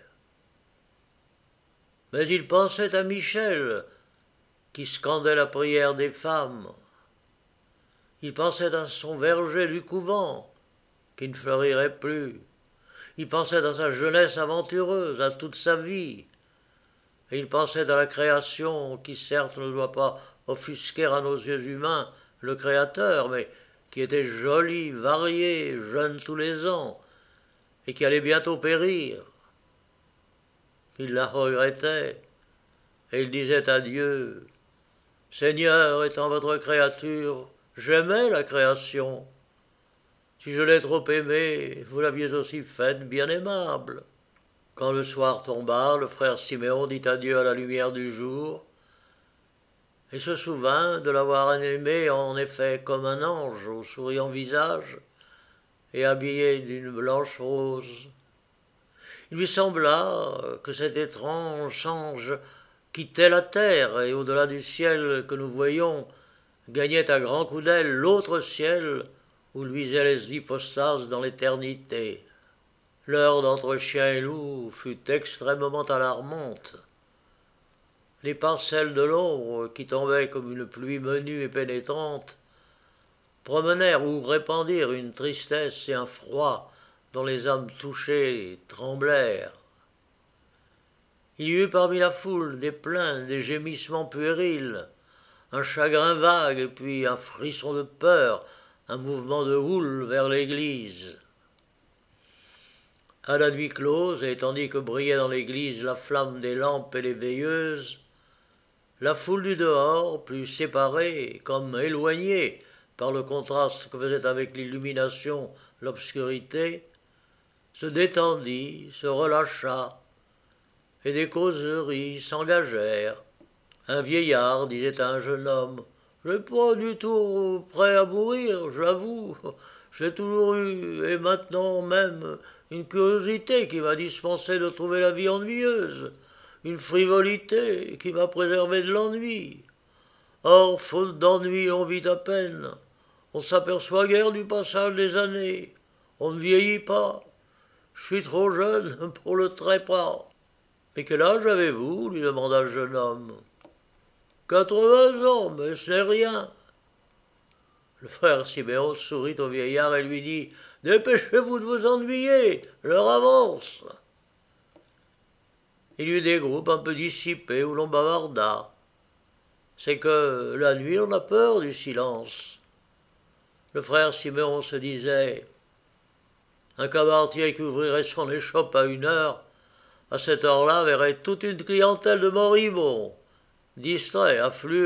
Mais il pensait à Michel, qui scandait la prière des femmes. Il pensait à son verger du couvent, qui ne fleurirait plus. Il pensait à sa jeunesse aventureuse, à toute sa vie. Et il pensait à la création, qui certes ne doit pas offusquer à nos yeux humains le Créateur, mais qui était jolie, variée, jeune tous les ans, et qui allait bientôt périr. Il la regrettait, et il disait à Dieu, « Seigneur, étant votre créature, j'aimais la création. Si je l'ai trop aimée, vous l'aviez aussi faite bien aimable. » Quand le soir tomba, le frère Siméon dit adieu à la lumière du jour, et se souvint de l'avoir aimé en effet comme un ange au souriant visage et habillé d'une blanche rose. Il lui sembla que cet étrange ange quittait la terre et au-delà du ciel que nous voyons gagnait à grands coups d'aile l'autre ciel où luisaient les hypostases dans l'éternité. L'heure d'entre chien et loup fut extrêmement alarmante. Les parcelles de l'ombre, qui tombaient comme une pluie menue et pénétrante, promenèrent ou répandirent une tristesse et un froid dont les âmes touchées tremblèrent. Il y eut parmi la foule des plaintes, des gémissements puérils, un chagrin vague et puis un frisson de peur, un mouvement de houle vers l'église. À la nuit close, et tandis que brillait dans l'église la flamme des lampes et les veilleuses, la foule du dehors, plus séparée, comme éloignée par le contraste que faisait avec l'illumination l'obscurité, se détendit, se relâcha, et des causeries s'engagèrent. Un vieillard disait à un jeune homme « Je n'ai pas du tout prêt à mourir, j'avoue. J'ai toujours eu, et maintenant même, une curiosité qui m'a dispensé de trouver la vie ennuyeuse, une frivolité qui m'a préservé de l'ennui. Or, faute d'ennui, on vit à peine. On s'aperçoit guère du passage des années. On ne vieillit pas. Je suis trop jeune pour le trépas. »« Mais quel âge avez-vous » lui demanda le jeune homme. « Quatre-vingts ans, mais ce n'est rien. » Le frère Siméon sourit au vieillard et lui dit « Dépêchez-vous de vous ennuyer, l'heure avance. » Il y eut des groupes un peu dissipés où l'on bavarda. C'est que la nuit, on a peur du silence. Le frère Siméon se disait « Un cabaretier qui ouvrirait son échoppe à une heure, à cette heure-là, verrait toute une clientèle de moribonds, distraits, afflués. »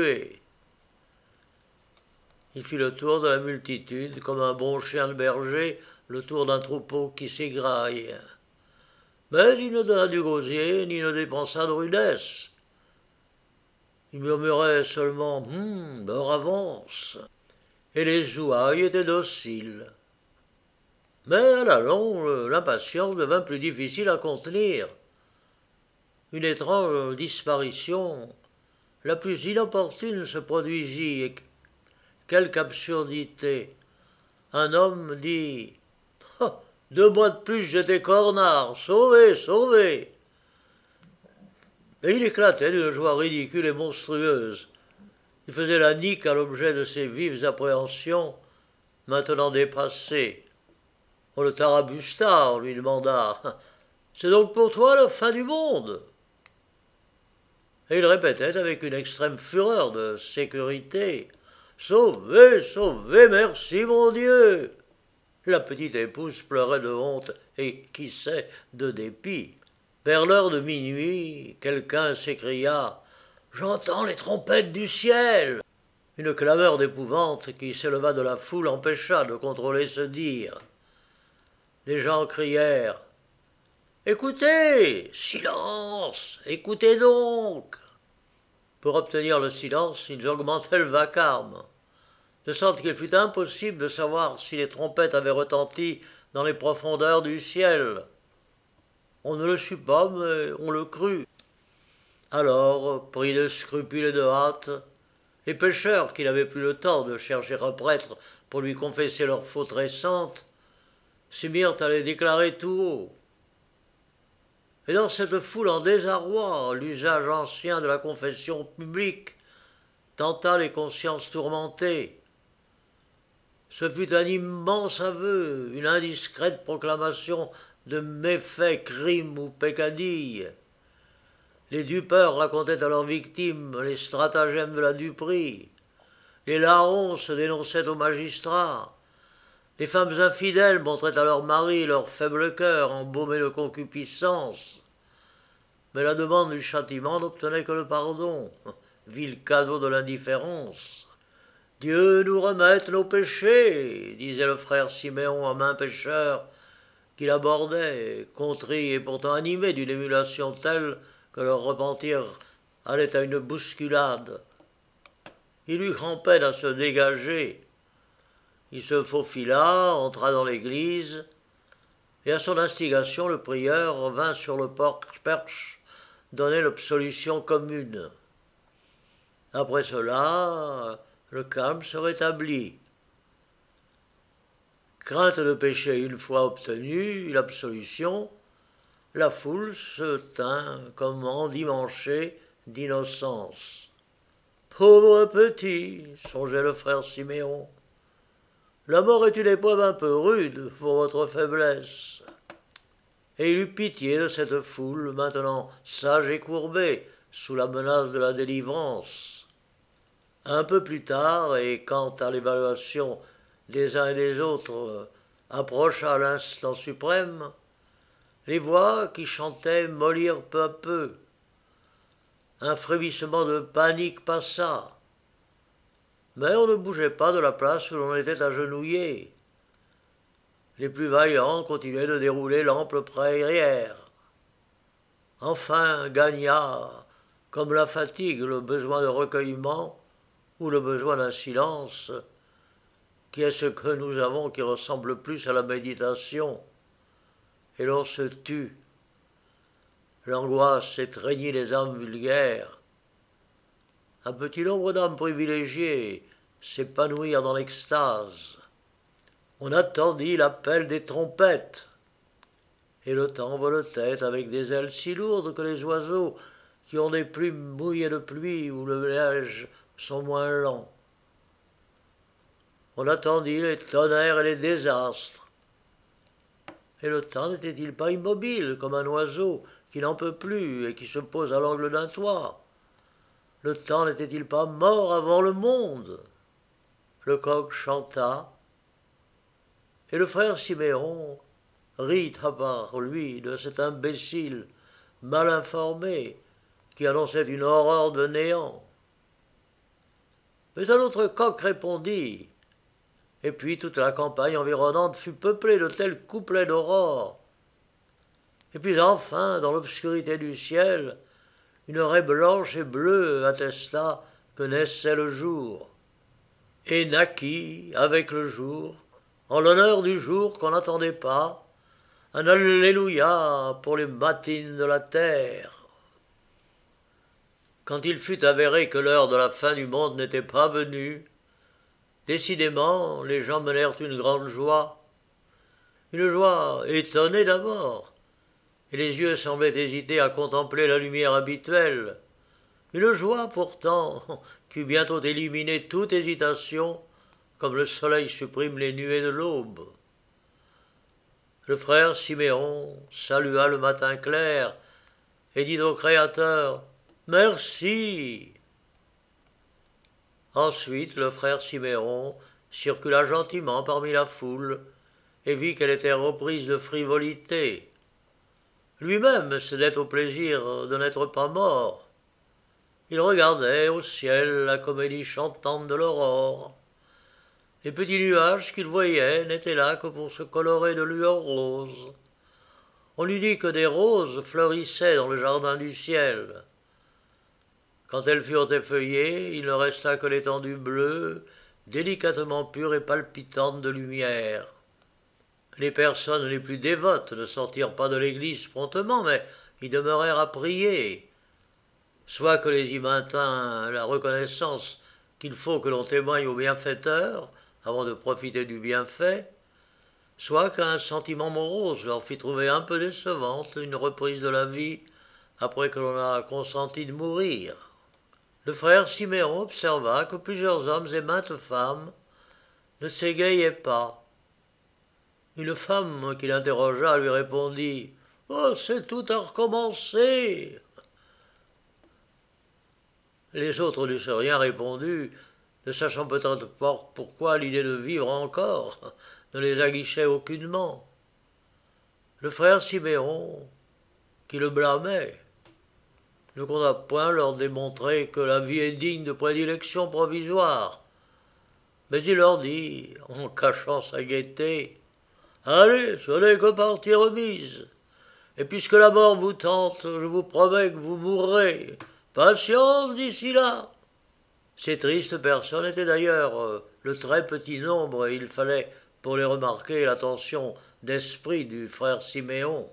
Il fit le tour de la multitude, comme un bon chien de berger, le tour d'un troupeau qui s'égraille. Mais il ne donna du gosier, ni ne dépensa de rudesse. Il murmurait seulement « Hum, l'heure avance !» Et les ouailles étaient dociles. Mais à la longue, l'impatience devint plus difficile à contenir. Une étrange disparition, la plus inopportune, se produisit, et quelque absurdité. Un homme dit oh, « Deux mois de plus, j'étais cornard, sauvé, sauvé !» Et il éclatait d'une joie ridicule et monstrueuse. Il faisait la nique à l'objet de ses vives appréhensions, maintenant dépassé. On le tarabusta, on lui demanda « C'est donc pour toi la fin du monde ?» Et il répétait avec une extrême fureur de sécurité « Sauvé, sauvé, merci mon Dieu !» La petite épouse pleurait de honte et, qui sait, de dépit. Vers l'heure de minuit, quelqu'un s'écria « J'entends les trompettes du ciel !» Une clameur d'épouvante qui s'éleva de la foule empêcha de contrôler ce dire. Des gens crièrent « Écoutez, silence, écoutez donc !» Pour obtenir le silence, ils augmentaient le vacarme, de sorte qu'il fut impossible de savoir si les trompettes avaient retenti dans les profondeurs du ciel. On ne le sut pas, mais on le crut. Alors, pris de scrupules et de hâte, les pécheurs, qui n'avaient plus le temps de chercher un prêtre pour lui confesser leurs fautes récentes, se mirent à les déclarer tout haut. Et dans cette foule en désarroi, l'usage ancien de la confession publique tenta les consciences tourmentées. Ce fut un immense aveu, une indiscrète proclamation de méfaits, crimes ou peccadilles. Les dupeurs racontaient à leurs victimes les stratagèmes de la duperie. Les larrons se dénonçaient aux magistrats. Les femmes infidèles montraient à leurs maris leur faible cœur embaumé de concupiscence. Mais la demande du châtiment n'obtenait que le pardon, vil cadeau de l'indifférence. « Dieu nous remette nos péchés » disait le frère Siméon à main pécheur, qui l'abordait, contrit et pourtant animé d'une émulation telle que leur repentir allait à une bousculade. Il eut grand-peine à se dégager. Il se faufila, entra dans l'église, et à son instigation, le prieur vint sur le perche donner l'absolution commune. Après cela, le calme se rétablit. Crainte de pécher une fois obtenue, l'absolution, la foule se tint comme endimanchée d'innocence. « Pauvre petit !» songeait le frère Siméon. « La mort est une épreuve un peu rude pour votre faiblesse. » Et il eut pitié de cette foule, maintenant sage et courbée, sous la menace de la délivrance. Un peu plus tard, et quand à l'évaluation des uns et des autres approcha l'instant suprême, les voix qui chantaient mollirent peu à peu. Un frémissement de panique passa. Mais on ne bougeait pas de la place où l'on était agenouillé. Les plus vaillants continuaient de dérouler l'ample prière. Enfin gagna, comme la fatigue, le besoin de recueillement ou le besoin d'un silence, qui est ce que nous avons qui ressemble plus à la méditation, et l'on se tut. L'angoisse étreignit les âmes vulgaires. Un petit nombre d'âmes privilégiées s'épanouirent dans l'extase. On attendit l'appel des trompettes, et le temps voletait avec des ailes si lourdes que les oiseaux qui ont des plumes mouillées de pluie ou de neige sont moins lents. On attendit les tonnerres et les désastres. Et le temps n'était-il pas immobile comme un oiseau qui n'en peut plus et qui se pose à l'angle d'un toit? Le temps n'était-il pas mort avant le monde? Le coq chanta, et le frère Siméon rit à part lui de cet imbécile mal informé qui annonçait une horreur de néant. Mais un autre coq répondit, et puis toute la campagne environnante fut peuplée de tels couplets d'aurore. Et puis enfin, dans l'obscurité du ciel, une raie blanche et bleue attesta que naissait le jour. Et naquit, avec le jour, en l'honneur du jour qu'on n'attendait pas, un Alléluia pour les matines de la terre. Quand il fut avéré que l'heure de la fin du monde n'était pas venue, décidément, les gens menèrent une grande joie. Une joie étonnée d'abord, et les yeux semblaient hésiter à contempler la lumière habituelle, Une joie pourtant qui eut bientôt éliminé toute hésitation, comme le soleil supprime les nuées de l'aube. Le frère Siméon salua le matin clair et dit au Créateur « Merci !» Ensuite le frère Siméon circula gentiment parmi la foule et vit qu'elle était reprise de frivolité. Lui-même cédait au plaisir de n'être pas mort. Il regardait au ciel la comédie chantante de l'aurore. Les petits nuages qu'il voyait n'étaient là que pour se colorer de lueurs roses. On lui dit que des roses fleurissaient dans le jardin du ciel. Quand elles furent effeuillées, il ne resta que l'étendue bleue, délicatement pure et palpitante de lumière. Les personnes les plus dévotes ne sortirent pas de l'église promptement, mais y demeurèrent à prier. Soit que les y maintint la reconnaissance qu'il faut que l'on témoigne au bienfaiteur avant de profiter du bienfait, soit qu'un sentiment morose leur fit trouver un peu décevante une reprise de la vie après que l'on a consenti de mourir. Le frère Siméon observa que plusieurs hommes et maintes femmes ne s'égayaient pas. Une femme qui l'interrogea lui répondit « Oh, c'est tout à recommencer !» Les autres n'eussent rien répondu, ne sachant peut-être pas pourquoi l'idée de vivre encore ne les aguichait aucunement. Le frère Siméon, qui le blâmait, ne compta point leur démontrer que la vie est digne de prédilection provisoire. Mais il leur dit, en cachant sa gaieté, « Allez, ce n'est que partie remise, et puisque la mort vous tente, je vous promets que vous mourrez. Patience d'ici là !» Ces tristes personnes étaient d'ailleurs le très petit nombre, et il fallait pour les remarquer l'attention d'esprit du frère Siméon.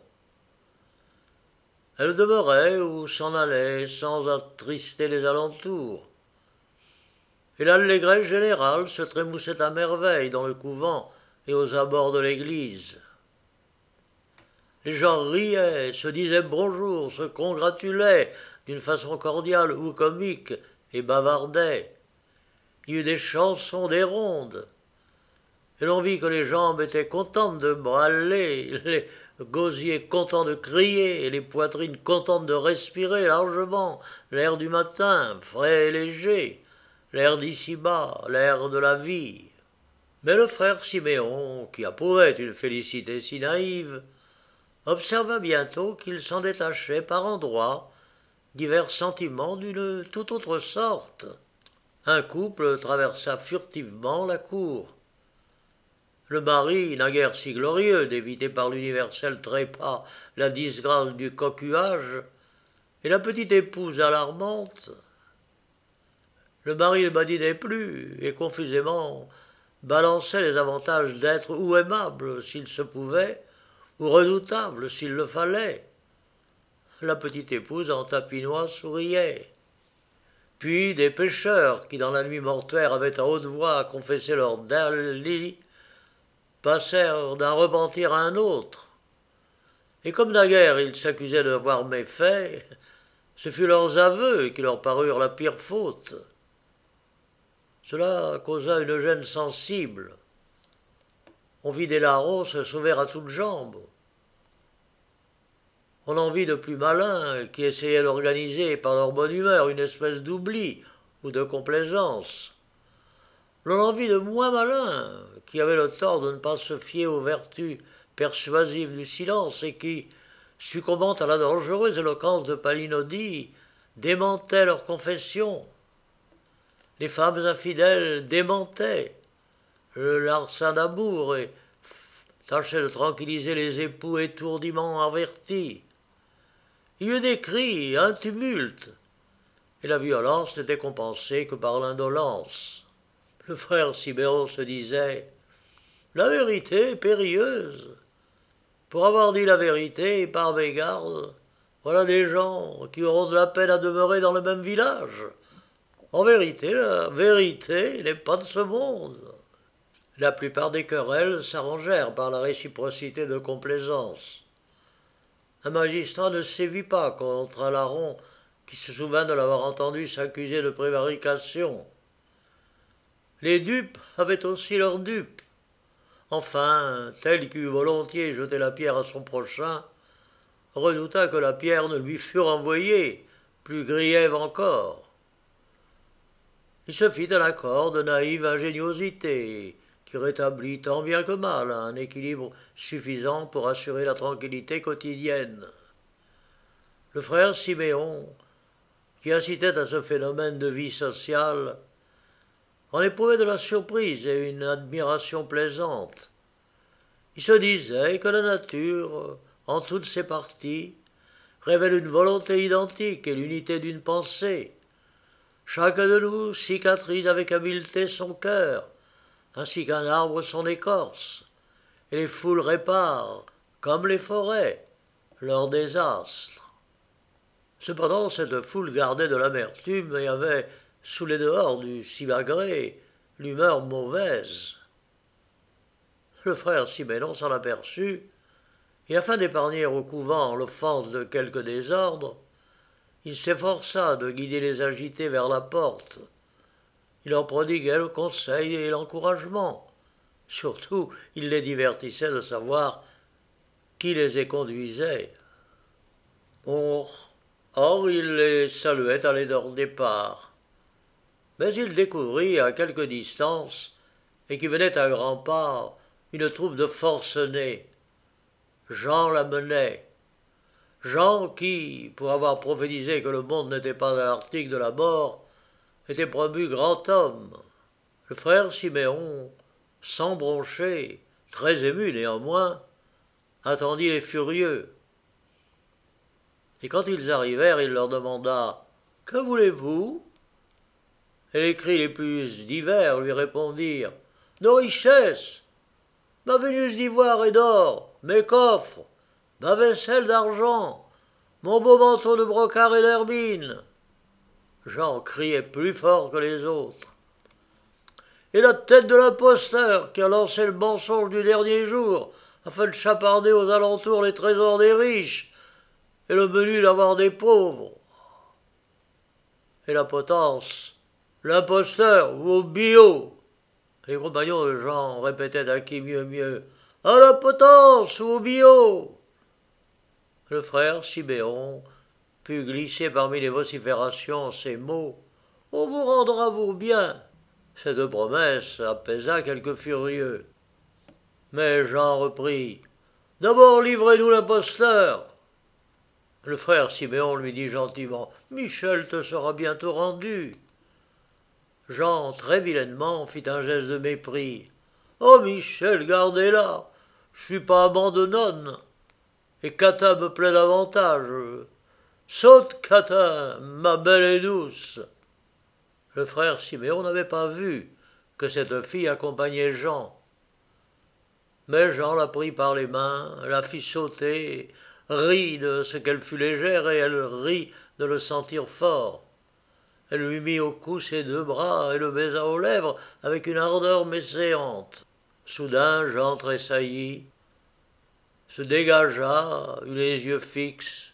Elles demeuraient ou s'en allaient sans attrister les alentours. Et l'allégresse générale se trémoussait à merveille dans le couvent et aux abords de l'église. Les gens riaient, se disaient bonjour, se congratulaient d'une façon cordiale ou comique et bavardaient. Il y eut des chansons, des rondes. Et l'on vit que les jambes étaient contentes de brailler, les gosiers contents de crier, et les poitrines contentes de respirer largement l'air du matin, frais et léger, l'air d'ici-bas, l'air de la vie. Mais le frère Siméon, qui approuvait une félicité si naïve, observa bientôt qu'il s'en détachait par endroits divers sentiments d'une toute autre sorte. Un couple traversa furtivement la cour. Le mari, naguère si glorieux d'éviter par l'universel trépas la disgrâce du cocuage, et la petite épouse alarmante. Le mari ne badinait plus, et confusément balançait les avantages d'être ou aimable s'il se pouvait, ou redoutable s'il le fallait. La petite épouse en tapinois souriait. Puis des pécheurs qui dans la nuit mortuaire avaient à haute voix confessé leur délit passèrent d'un repentir à un autre. Et comme naguère ils s'accusaient d'avoir méfait, ce fut leurs aveux qui leur parurent la pire faute. Cela causa une gêne sensible. On vit des larrons se sauver à toutes jambes. On en vit de plus malins qui essayaient d'organiser par leur bonne humeur une espèce d'oubli ou de complaisance. L'on en vit de moins malins qui avaient le tort de ne pas se fier aux vertus persuasives du silence et qui, succombant à la dangereuse éloquence de Palinodi, démentaient leur confession. Les femmes infidèles démentaient le larcin d'amour et tâchaient de tranquilliser les époux étourdiment avertis. Il y eut des cris, un tumulte, et la violence n'était compensée que par l'indolence. Le frère Siméon se disait « La vérité est périlleuse. Pour avoir dit la vérité, par mégarde, voilà des gens qui auront de la peine à demeurer dans le même village. En vérité, la vérité n'est pas de ce monde. » La plupart des querelles s'arrangèrent par la réciprocité de complaisance. Un magistrat ne sévit pas contre un larron qui se souvint de l'avoir entendu s'accuser de prévarication. Les dupes avaient aussi leurs dupes. Enfin, tel qui eût volontiers jeté la pierre à son prochain, redouta que la pierre ne lui fût renvoyée, plus griève encore. Il se fit un accord de naïve ingéniosité, qui rétablit tant bien que mal un équilibre suffisant pour assurer la tranquillité quotidienne. Le frère Siméon, qui incitait à ce phénomène de vie sociale, en éprouvait de la surprise et une admiration plaisante. Il se disait que la nature, en toutes ses parties, révèle une volonté identique et l'unité d'une pensée. Chacun de nous cicatrise avec habileté son cœur, ainsi qu'un arbre son écorce, et les foules réparent, comme les forêts, leurs désastres. Cependant, cette foule gardait de l'amertume et avait, sous les dehors du simagrée, l'humeur mauvaise. Le frère Siméon s'en aperçut, et afin d'épargner au couvent l'offense de quelque désordre, il s'efforça de guider les agités vers la porte. Il leur prodiguait le conseil et l'encouragement. Surtout, il les divertissait de savoir qui les y conduisait. Or, or, il les saluait à leur départ. Mais il découvrit à quelque distance, et qui venait à grands pas, une troupe de forcenés. Jean la menait. Jean qui, pour avoir prophétisé que le monde n'était pas à l'article de la mort, était promu grand homme. Le frère Siméon, sans broncher, très ému néanmoins, attendit les furieux. Et quand ils arrivèrent, il leur demanda « Que voulez-vous » Et les cris les plus divers lui répondirent « Nos richesses, ma Vénus d'ivoire et d'or, mes coffres, ma vaisselle d'argent, mon beau manteau de brocart et d'hermine. » Jean criait plus fort que les autres. « Et la tête de l'imposteur qui a lancé le mensonge du dernier jour afin de chaparder aux alentours les trésors des riches et le menu d'avoir des pauvres. Et la potence, l'imposteur ou au bio. » Les compagnons de Jean répétaient à qui mieux mieux « À la potence ou au bio !» Le frère Siméon put glisser parmi les vociférations ces mots « On vous rendra vos biens !» Cette promesse apaisa quelques furieux. Mais Jean reprit « D'abord livrez-nous l'imposteur !» Le frère Siméon lui dit gentiment « Michel te sera bientôt rendu !» Jean, très vilainement, fit un geste de mépris. « Oh, Michel, gardez-la, je suis pas abandonnonne, et Catin me plaît davantage. Saute, Catin, ma belle et douce !» Le frère Siméon n'avait pas vu que cette fille accompagnait Jean. Mais Jean la prit par les mains, la fit sauter, rit de ce qu'elle fut légère et elle rit de le sentir fort. Elle lui mit au cou ses deux bras et le baisa aux lèvres avec une ardeur messéante. Soudain, Jean tressaillit, se dégagea, eut les yeux fixes.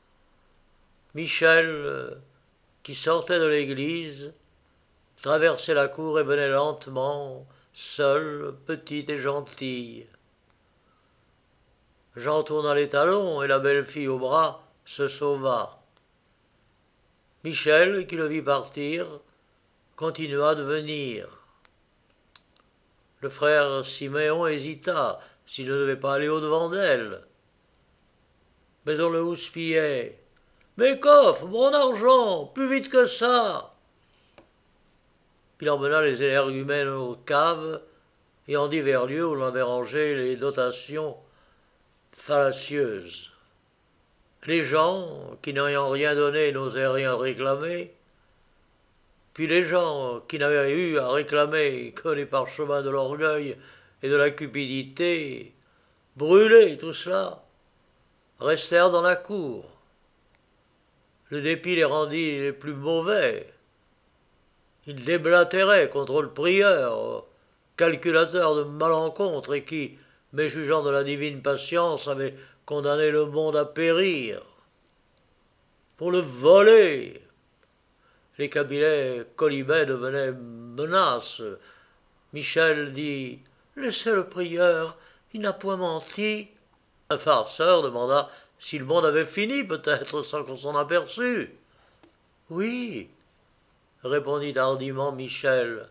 Michel, qui sortait de l'église, traversait la cour et venait lentement, seule, petite et gentille. Jean tourna les talons et la belle fille au bras se sauva. Michel, qui le vit partir, continua de venir. Le frère Siméon hésita s'il ne devait pas aller au-devant d'elle. Mais on le houspillait. « Mes coffres, mon argent, plus vite que ça !» Il emmena les énergumènes aux caves et en divers lieux où l'on avait rangé les dotations fallacieuses. Les gens, qui n'ayant rien donné, n'osaient rien réclamer, puis les gens, qui n'avaient eu à réclamer que les parchemins de l'orgueil et de la cupidité, brûlés tout cela, restèrent dans la cour. Le dépit les rendit les plus mauvais. Ils déblatéraient contre le prieur, calculateur de malencontre et qui, méjugeant de la divine patience, avait condamné le monde à périr. pour le voler. Les cabinets colibets devenaient menaces. Michel dit « Laissez le prieur, il n'a point menti. » Un farceur demanda si le monde avait fini, peut-être, sans qu'on s'en aperçût. « Oui, » répondit hardiment Michel.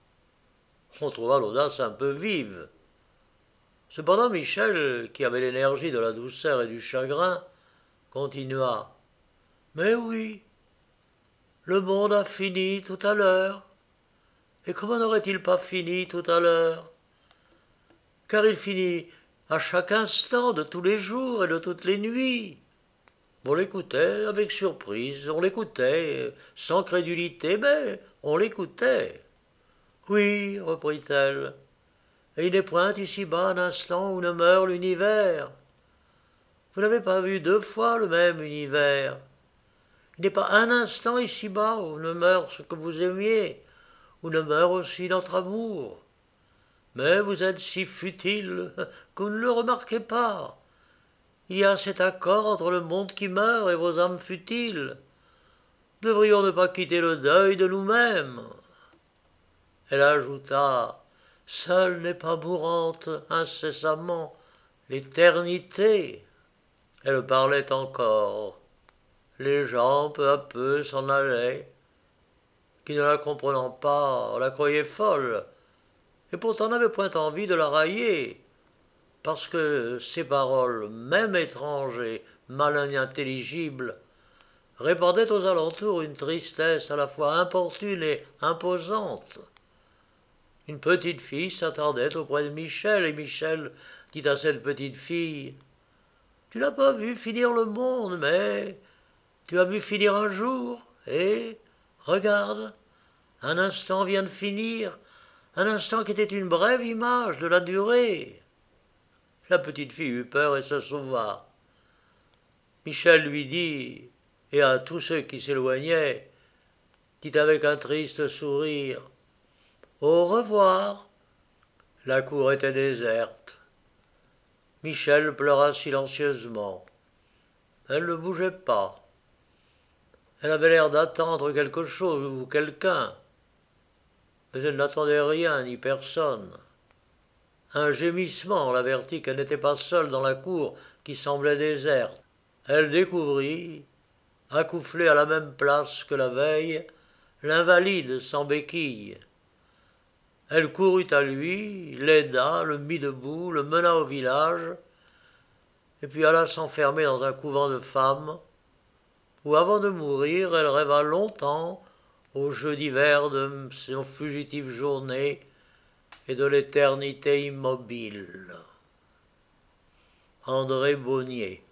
On trouva l'audace un peu vive. Cependant Michel, qui avait l'énergie de la douceur et du chagrin, continua. « Mais oui, le monde a fini tout à l'heure. Et comment n'aurait-il pas fini tout à l'heure? Car il finit à chaque instant de tous les jours et de toutes les nuits. » On l'écoutait avec surprise, on l'écoutait sans crédulité, mais on l'écoutait. « Oui, reprit-elle, et il n'est point ici-bas un instant où ne meurt l'univers. Vous n'avez pas vu deux fois le même univers. Il n'est pas un instant ici-bas où ne meurt ce que vous aimiez, où ne meurt aussi notre amour. Mais vous êtes si futile que vous ne le remarquez pas. Il y a cet accord entre le monde qui meurt et vos âmes futiles. Devrions ne pas quitter le deuil de nous-mêmes. » Elle ajouta, « Seule n'est pas mourante incessamment l'éternité. » Elle parlait encore. Les gens, peu à peu, s'en allaient. Qui ne la comprenant pas, la croyaient folle, et pourtant n'avaient point envie de la railler, parce que ces paroles, même étranges et mal inintelligibles, répandaient aux alentours une tristesse à la fois importune et imposante. Une petite fille s'attardait auprès de Michel, et Michel dit à cette petite fille « Tu n'as pas vu finir le monde, mais tu as vu finir un jour, et, regarde, un instant vient de finir, un instant qui était une brève image de la durée. » La petite fille eut peur et se sauva. Michel lui dit, et à tous ceux qui s'éloignaient, dit avec un triste sourire, « Au revoir. » La cour était déserte. Michel pleura silencieusement. Elle ne bougeait pas. Elle avait l'air d'attendre quelque chose ou quelqu'un, mais elle n'attendait rien ni personne. Un gémissement l'avertit qu'elle n'était pas seule dans la cour qui semblait déserte. Elle découvrit, accouflé à la même place que la veille, l'invalide sans béquille. Elle courut à lui, l'aida, le mit debout, le mena au village, et puis alla s'enfermer dans un couvent de femmes, où avant de mourir, elle rêva longtemps aux jeux d'hiver de son fugitive journée et de l'éternité immobile. André Bonnier.